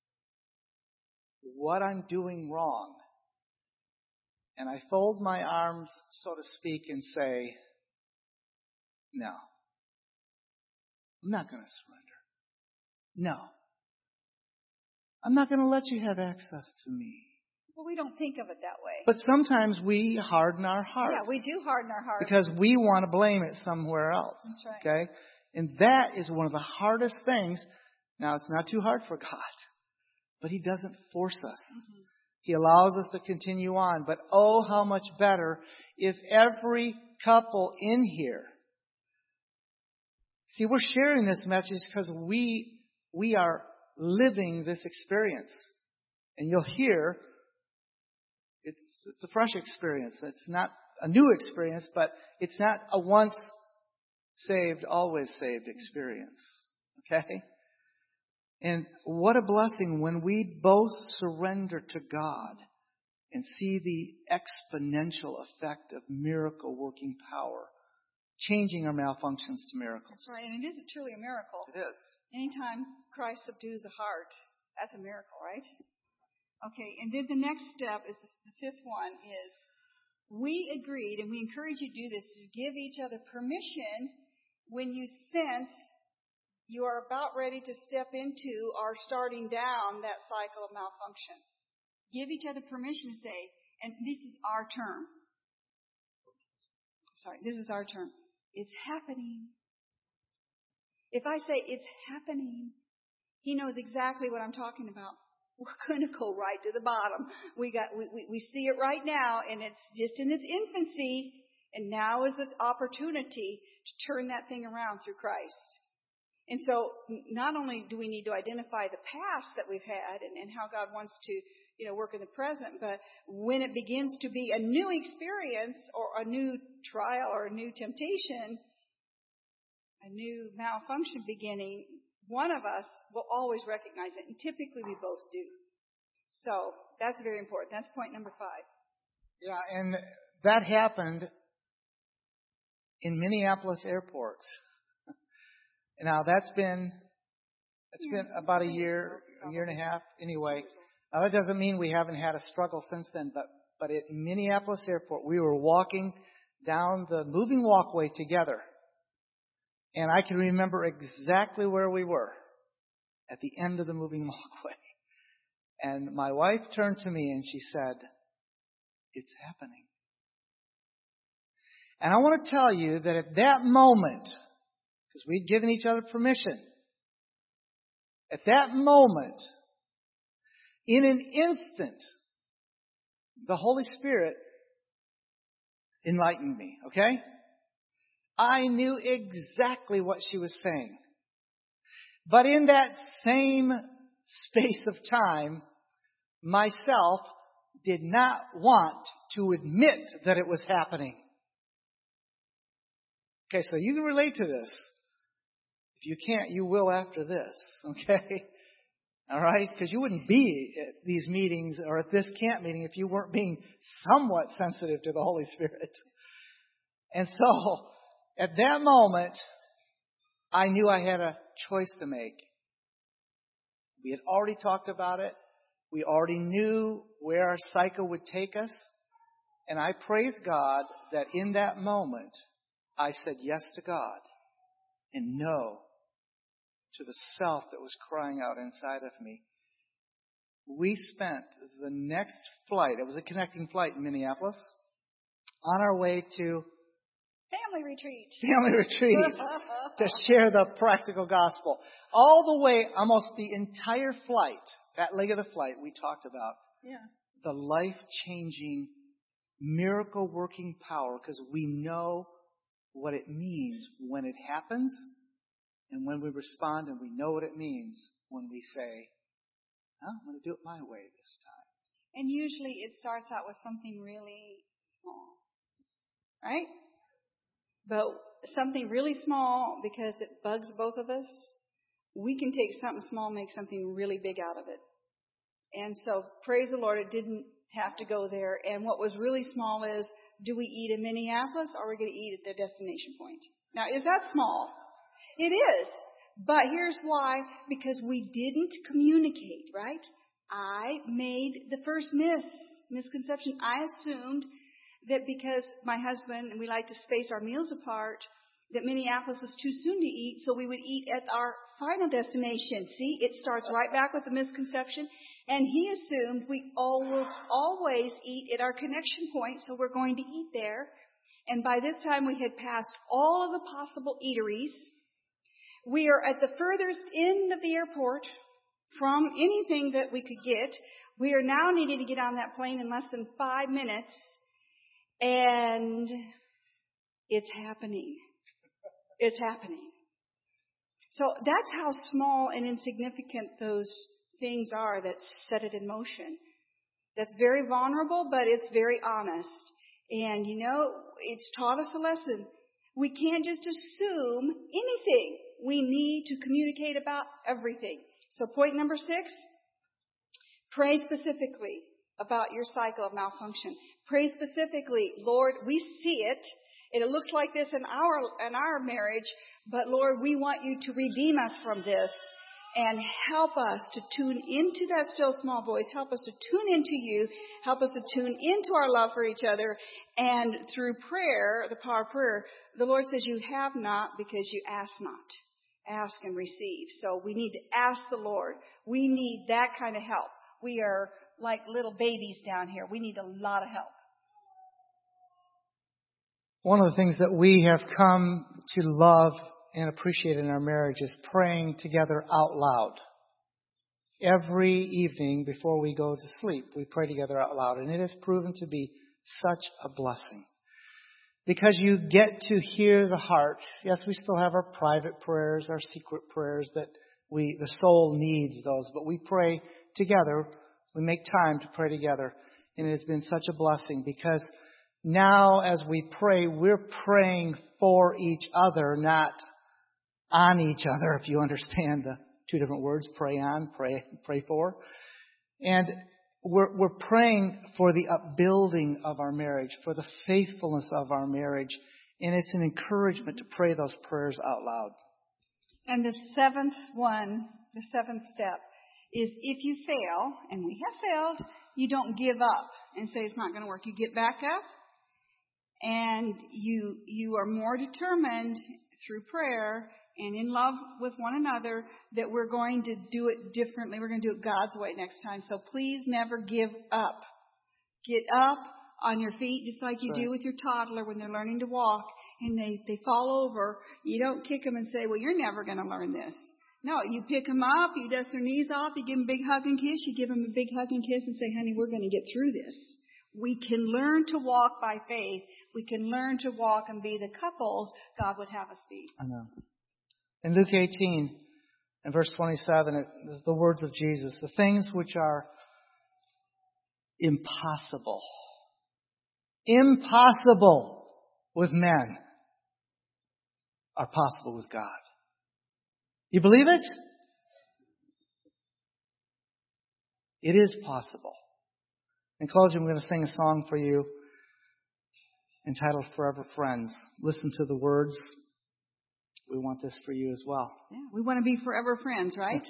what I'm doing wrong. And I fold my arms, so to speak, and say, no, I'm not going to surrender. No, I'm not going to let you have access to me. Well, we don't think of it that way. But sometimes we harden our hearts. Yeah, we do harden our hearts. Because we want to blame it somewhere else. That's right. Okay? And that is one of the hardest things. Now, it's not too hard for God. But He doesn't force us. Mm-hmm. He allows us to continue on. But oh, how much better if every couple in here. See, we're sharing this message because we are living this experience. And you'll hear it's a fresh experience. It's not a new experience, but it's not a once saved, always saved experience. Okay? And what a blessing when we both surrender to God and see the exponential effect of miracle working power, changing our malfunctions to miracles. That's right, and it is truly a miracle. It is. Anytime Christ subdues a heart, that's a miracle, right? Okay, and then the next step is the fifth one is we agreed, and we encourage you to do this, to give each other permission when you sense you are about ready to step into or starting down that cycle of malfunction. Give each other permission to say, and this is our term. This is our term. It's happening. If I say it's happening, he knows exactly what I'm talking about. We're going to go right to the bottom. We see it right now, and it's just in its infancy, and now is the opportunity to turn that thing around through Christ. And so not only do we need to identify the past that we've had and how God wants to, work in the present, but when it begins to be a new experience or a new trial or a new temptation, a new malfunction beginning, one of us will always recognize it, and typically we both do. So that's very important. That's point number 5. Yeah, and that happened in Minneapolis Airport. Now that's been about a year and a half anyway. Now that doesn't mean we haven't had a struggle since then, but at Minneapolis Airport we were walking down the moving walkway together. And I can remember exactly where we were at the end of the moving walkway. And my wife turned to me and she said, It's happening. And I want to tell you that at that moment, because we'd given each other permission, at that moment, in an instant, the Holy Spirit enlightened me, okay? I knew exactly what she was saying. But in that same space of time, myself did not want to admit that it was happening. Okay, so you can relate to this. If you can't, you will after this, okay? All right? Because you wouldn't be at these meetings or at this camp meeting if you weren't being somewhat sensitive to the Holy Spirit. And so, at that moment, I knew I had a choice to make. We had already talked about it. We already knew where our cycle would take us. And I praise God that in that moment, I said yes to God and no to the self that was crying out inside of me. We spent the next flight, it was a connecting flight in Minneapolis, on our way to Family retreat to share the practical gospel. All the way, almost the entire flight, that leg of the flight, we talked about the life-changing, miracle-working power, because we know what it means when it happens and when we respond, and we know what it means when we say, I'm going to do it my way this time. And usually it starts out with something really small, right? But something really small, because it bugs both of us, we can take something small and make something really big out of it. And so, praise the Lord, it didn't have to go there. And what was really small is, do we eat in Minneapolis or are we going to eat at the destination point? Now, is that small? It is. But here's why. Because we didn't communicate, right? I made the first misconception. I assumed that because my husband and we like to space our meals apart, that Minneapolis was too soon to eat, so we would eat at our final destination. See, it starts right back with the misconception. And he assumed we always eat at our connection point, so we're going to eat there. And by this time, we had passed all of the possible eateries. We are at the furthest end of the airport from anything that we could get. We are now needing to get on that plane in less than 5 minutes. And it's happening. It's happening. So that's how small and insignificant those things are that set it in motion. That's very vulnerable, but it's very honest. And, it's taught us a lesson. We can't just assume anything. We need to communicate about everything. So point number 6, pray specifically about your cycle of malfunction. Pray specifically, Lord, we see it, and it looks like this in our marriage, but Lord, we want you to redeem us from this and help us to tune into that still small voice. Help us to tune into you. Help us to tune into our love for each other. And through prayer, the power of prayer, the Lord says you have not because you ask not. Ask and receive. So we need to ask the Lord. We need that kind of help. We are like little babies down here. We need a lot of help. One of the things that we have come to love and appreciate in our marriage is praying together out loud. Every evening before we go to sleep, we pray together out loud. And it has proven to be such a blessing. Because you get to hear the heart. Yes, we still have our private prayers, our secret prayers that the soul needs those. But we pray together. We make time to pray together. And it has been such a blessing because now as we pray, we're praying for each other, not on each other, if you understand the two different words, pray on, pray for. And we're praying for the upbuilding of our marriage, for the faithfulness of our marriage. And it's an encouragement to pray those prayers out loud. And the seventh step is if you fail, and we have failed, you don't give up and say it's not going to work. You get back up and you are more determined through prayer and in love with one another that we're going to do it differently. We're going to do it God's way next time. So please never give up. Get up on your feet, just like you Right. do with your toddler when they're learning to walk and they fall over. You don't kick them and say, well, you're never going to learn this. No, you pick them up, you dust their knees off, you give them a big hug and kiss, you give them a big hug and kiss and say, honey, we're going to get through this. We can learn to walk by faith. We can learn to walk and be the couples God would have us be. I know. In Luke 18, in verse 27, the words of Jesus, the things which are impossible with men are possible with God. You believe it? It is possible. In closing, we're going to sing a song for you entitled Forever Friends. Listen to the words. We want this for you as well. Yeah, we want to be forever friends, right?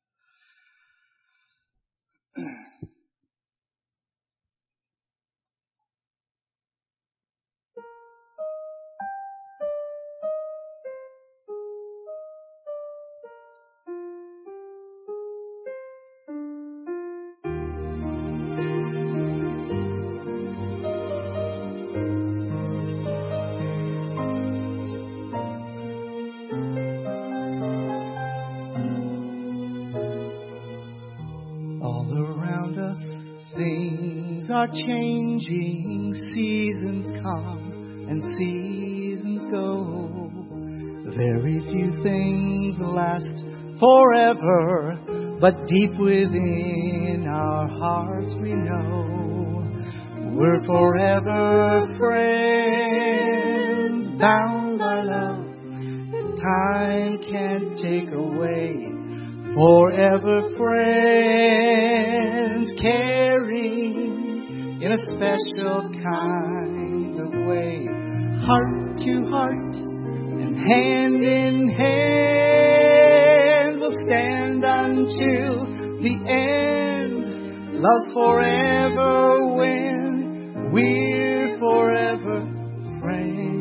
All around us, things are changing. Seasons come and seasons go. Very few things last forever, but deep within our hearts we know we're forever friends, bound by love that time can't take away. Forever friends, caring in a special kind of way. Heart to heart and hand in hand, we'll stand until the end. Love's forever when we're forever friends.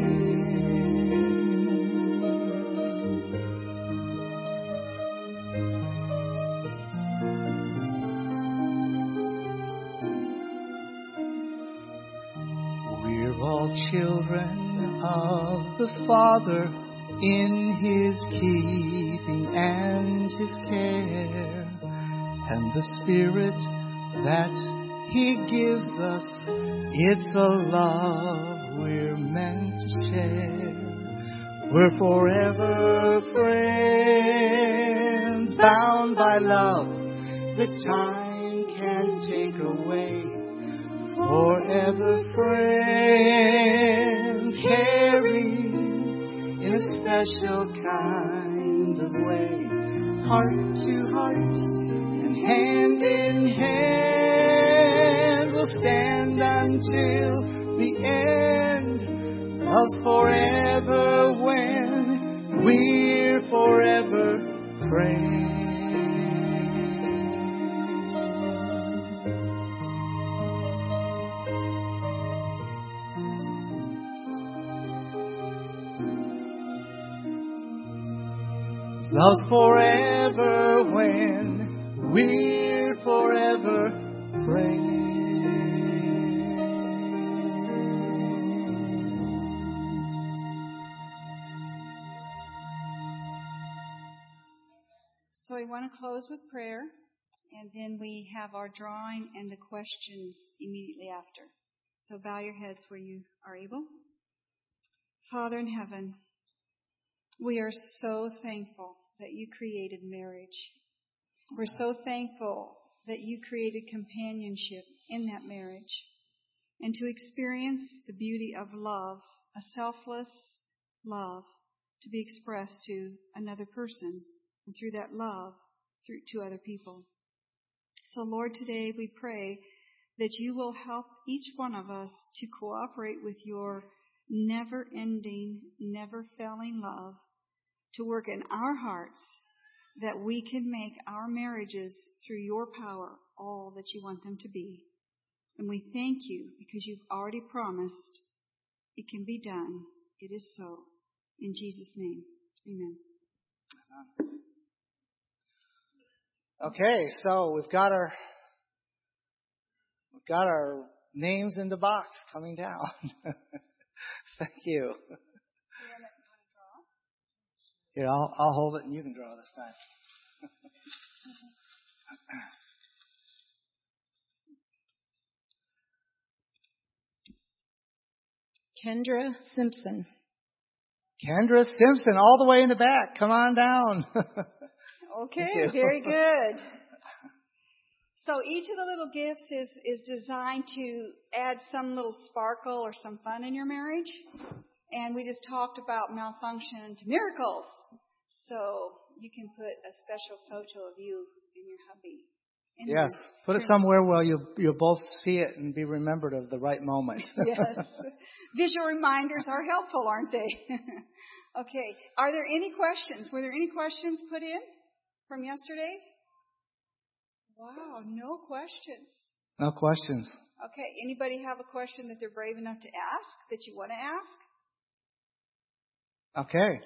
We're all children of the Father, in His keeping and His care, and the Spirit that He gives us, it's a love we're meant to share. We're forever friends, bound by love that time can't take away. Forever friends, caring in a special kind of way. Heart to heart and hand in hand, we'll stand until the end. Love's forever when we're forever friends. Love's forever when we're forever friends. So we want to close with prayer, and then we have our drawing and the questions immediately after. So bow your heads where you are able. Father in heaven, we are so thankful that you created marriage. We're so thankful that you created companionship in that marriage, and to experience the beauty of love, a selfless love to be expressed to another person, and through that love to other people. So Lord, today we pray that you will help each one of us to cooperate with your never-ending, never-failing love to work in our hearts, that we can make our marriages through your power all that you want them to be. And we thank you because you've already promised it can be done. It is so. In Jesus' name, amen. Okay, so we've got our names in the box coming down. Thank you. Here, I'll hold it and you can draw this time. Kendra Simpson. Kendra Simpson, all the way in the back. Come on down. Okay, very good. So each of the little gifts is designed to add some little sparkle or some fun in your marriage. And we just talked about malfunction to miracles. So you can put a special photo of you and your hubby. Yes, put it somewhere where you'll both see it and be remembered of the right moment. Yes. Visual reminders are helpful, aren't they? Okay. Are there any questions? Were there any questions put in from yesterday? Wow, no questions. No questions. Okay. Anybody have a question that they're brave enough to ask, that you want to ask? Okay.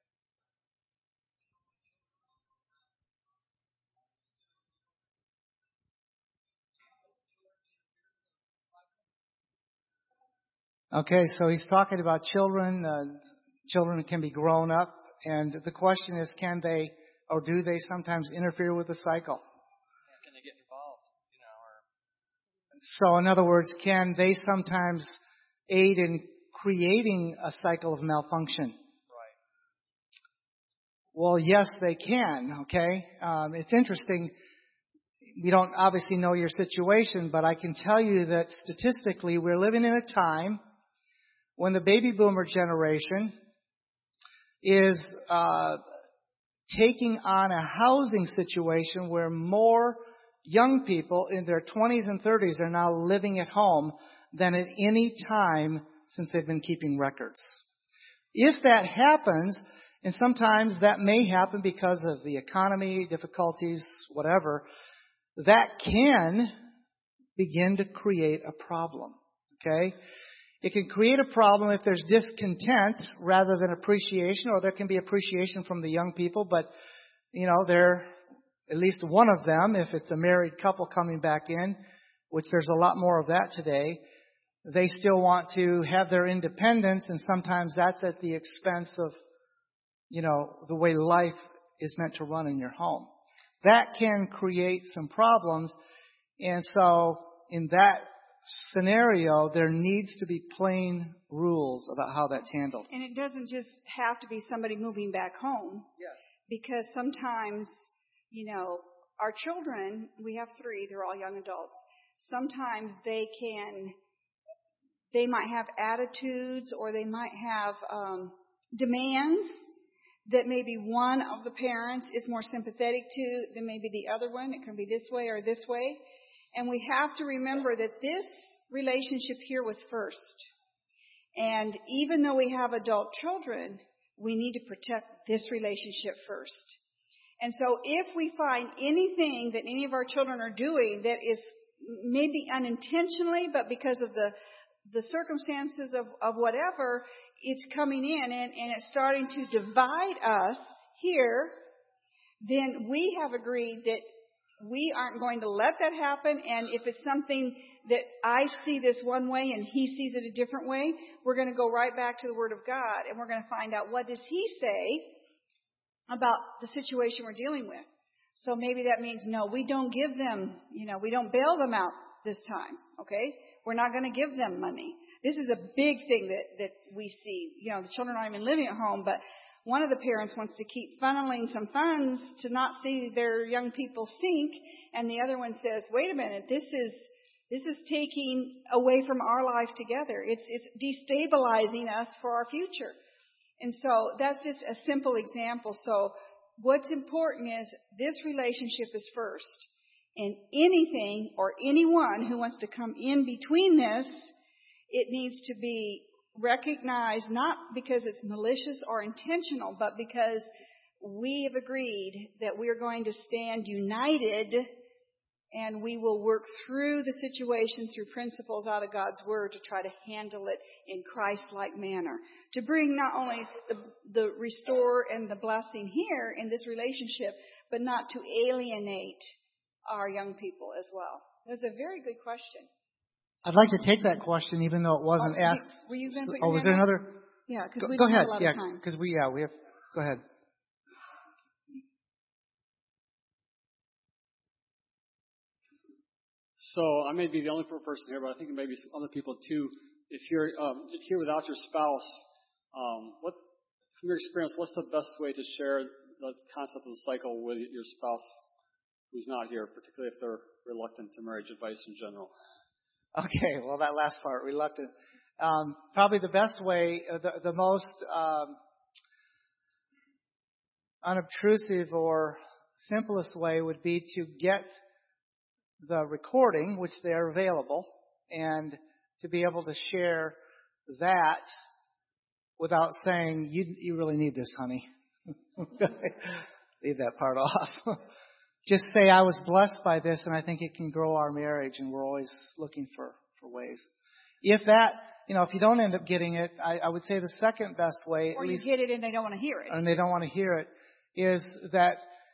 Okay, so he's talking about children. Children can be grown up, and the question is, can they or do they sometimes interfere with the cycle? Can they get involved? So, in other words, can they sometimes aid in creating a cycle of malfunction? Right. Well, yes, they can. Okay, it's interesting. We don't obviously know your situation, but I can tell you that statistically, we're living in a time when the baby boomer generation is taking on a housing situation where more young people in their 20s and 30s are now living at home than at any time since they've been keeping records. If that happens, and sometimes that may happen because of the economy, difficulties, whatever, that can begin to create a problem. Okay? It can create a problem if there's discontent rather than appreciation, or there can be appreciation from the young people, but, they're at least one of them, if it's a married couple coming back in, which there's a lot more of that today, they still want to have their independence, and sometimes that's at the expense of, the way life is meant to run in your home. That can create some problems, and so in that scenario, there needs to be plain rules about how that's handled. And it doesn't just have to be somebody moving back home. Yes. Because sometimes, our children, we have 3, they're all young adults. Sometimes they might have attitudes, or they might have demands that maybe one of the parents is more sympathetic to than maybe the other one. It can be this way or this way. And we have to remember that this relationship here was first. And even though we have adult children, we need to protect this relationship first. And so if we find anything that any of our children are doing that is maybe unintentionally, but because of the circumstances of whatever, it's coming in and it's starting to divide us here, then we have agreed that we aren't going to let that happen. And if it's something that I see this one way and he sees it a different way, we're going to go right back to the Word of God, and we're going to find out, what does He say about the situation we're dealing with. So maybe that means, no, we don't give them, we don't bail them out this time. Okay? We're not going to give them money. This is a big thing that we see. The children aren't even living at home, but one of the parents wants to keep funneling some funds to not see their young people sink, and the other one says, wait a minute, this is taking away from our life together. It's destabilizing us for our future. And so that's just a simple example. So what's important is this relationship is first. And anything or anyone who wants to come in between this, it needs to be recognized, not because it's malicious or intentional, but because we have agreed that we are going to stand united, and we will work through the situation through principles out of God's Word to try to handle it in Christ-like manner. To bring not only the restore and the blessing here in this relationship, but not to alienate our young people as well. That's a very good question. I'd like to take that question, even though it wasn't asked. Were you going to put Oh, your was hand there up? another? Yeah, because we Go don't ahead. have a lot Yeah, of time. because we have. Go ahead. So I may be the only person here, but I think maybe some other people too. If you're here without your spouse, from your experience, what's the best way to share the concept of the cycle with your spouse who's not here, particularly if they're reluctant to marriage advice in general? Okay, well, that last part, reluctant. Probably the best way, the most unobtrusive or simplest way would be to get the recording, which they're available, and to be able to share that without saying, you really need this, honey. Leave that part off. Just say, I was blessed by this, and I think it can grow our marriage, and we're always looking for ways. If you don't end up getting it, I would say the second best way, or at you least, get it and they don't want to hear it. And they don't want to hear it, is that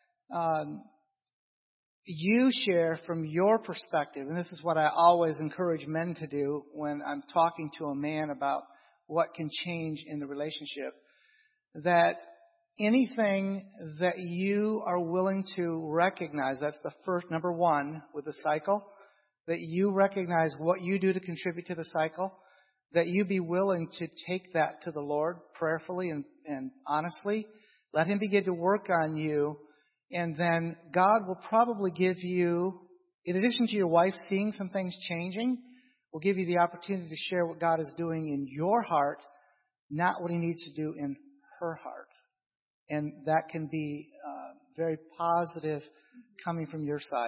you share from your perspective, and this is what I always encourage men to do when I'm talking to a man about what can change in the relationship, that anything that you are willing to recognize, that's the first, number one, with the cycle, that you recognize what you do to contribute to the cycle, that you be willing to take that to the Lord prayerfully and honestly. Let Him begin to work on you, and then God will probably give you, in addition to your wife seeing some things changing, will give you the opportunity to share what God is doing in your heart, not what He needs to do in her heart. And that can be very positive coming from your side.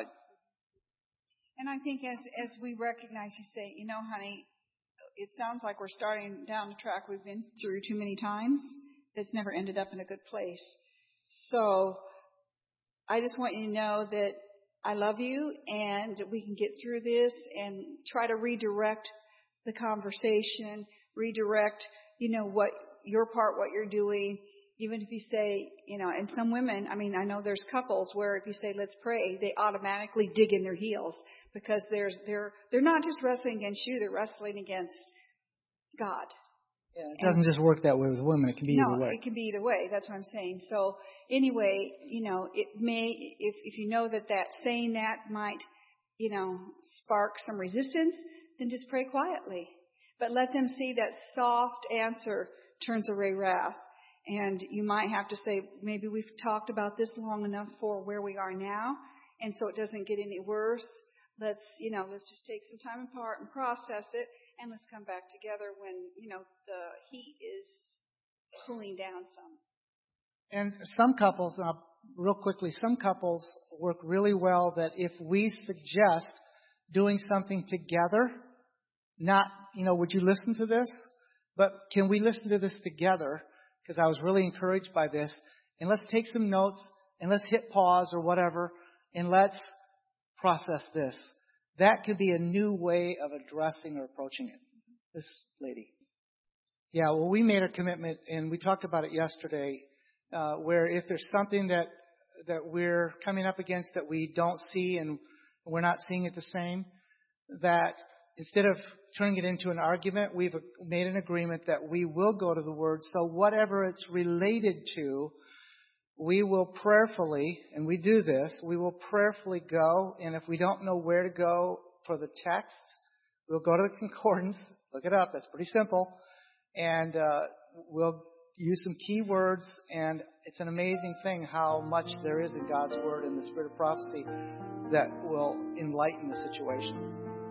And I think as we recognize, you say, honey, it sounds like we're starting down the track we've been through too many times. That's never ended up in a good place. So I just want you to know that I love you, and we can get through this and try to redirect the conversation, redirect, what your part, what you're doing. Even if you say, and some women, I know there's couples where if you say, let's pray, they automatically dig in their heels because they're not just wrestling against you, they're wrestling against God. Yeah, it doesn't just work that way with women. It can be either way. No, it can be either way. That's what I'm saying. So anyway, it may, if you know that saying that might, spark some resistance, then just pray quietly. But let them see that soft answer turns away wrath. And you might have to say, maybe we've talked about this long enough for where we are now, and so it doesn't get any worse. Let's just take some time apart and process it, and let's come back together when, the heat is cooling down some. And some couples, real quickly, some couples work really well that if we suggest doing something together, not, would you listen to this? But can we listen to this together? Because I was really encouraged by this. And let's take some notes, and let's hit pause or whatever, and let's process this. That could be a new way of addressing or approaching it. This lady. Yeah, well, we made a commitment, and we talked about it yesterday, where if there's something that we're coming up against that we don't see and we're not seeing it the same, that instead of turning it into an argument, we've made an agreement that we will go to the Word. So whatever it's related to, we will prayerfully, and we do this, we will prayerfully go, and if we don't know where to go for the text, we'll go to the concordance, look it up, that's pretty simple, and we'll use some key words, and it's an amazing thing how much there is in God's Word and the Spirit of prophecy that will enlighten the situation.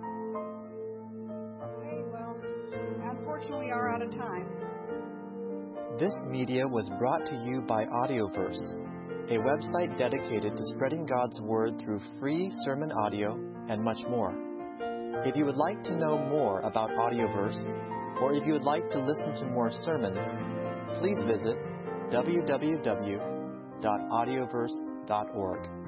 Okay, well, unfortunately we are out of time. This media was brought to you by Audioverse, a website dedicated to spreading God's Word through free sermon audio and much more. If you would like to know more about Audioverse, or if you would like to listen to more sermons, please visit www.audioverse.org.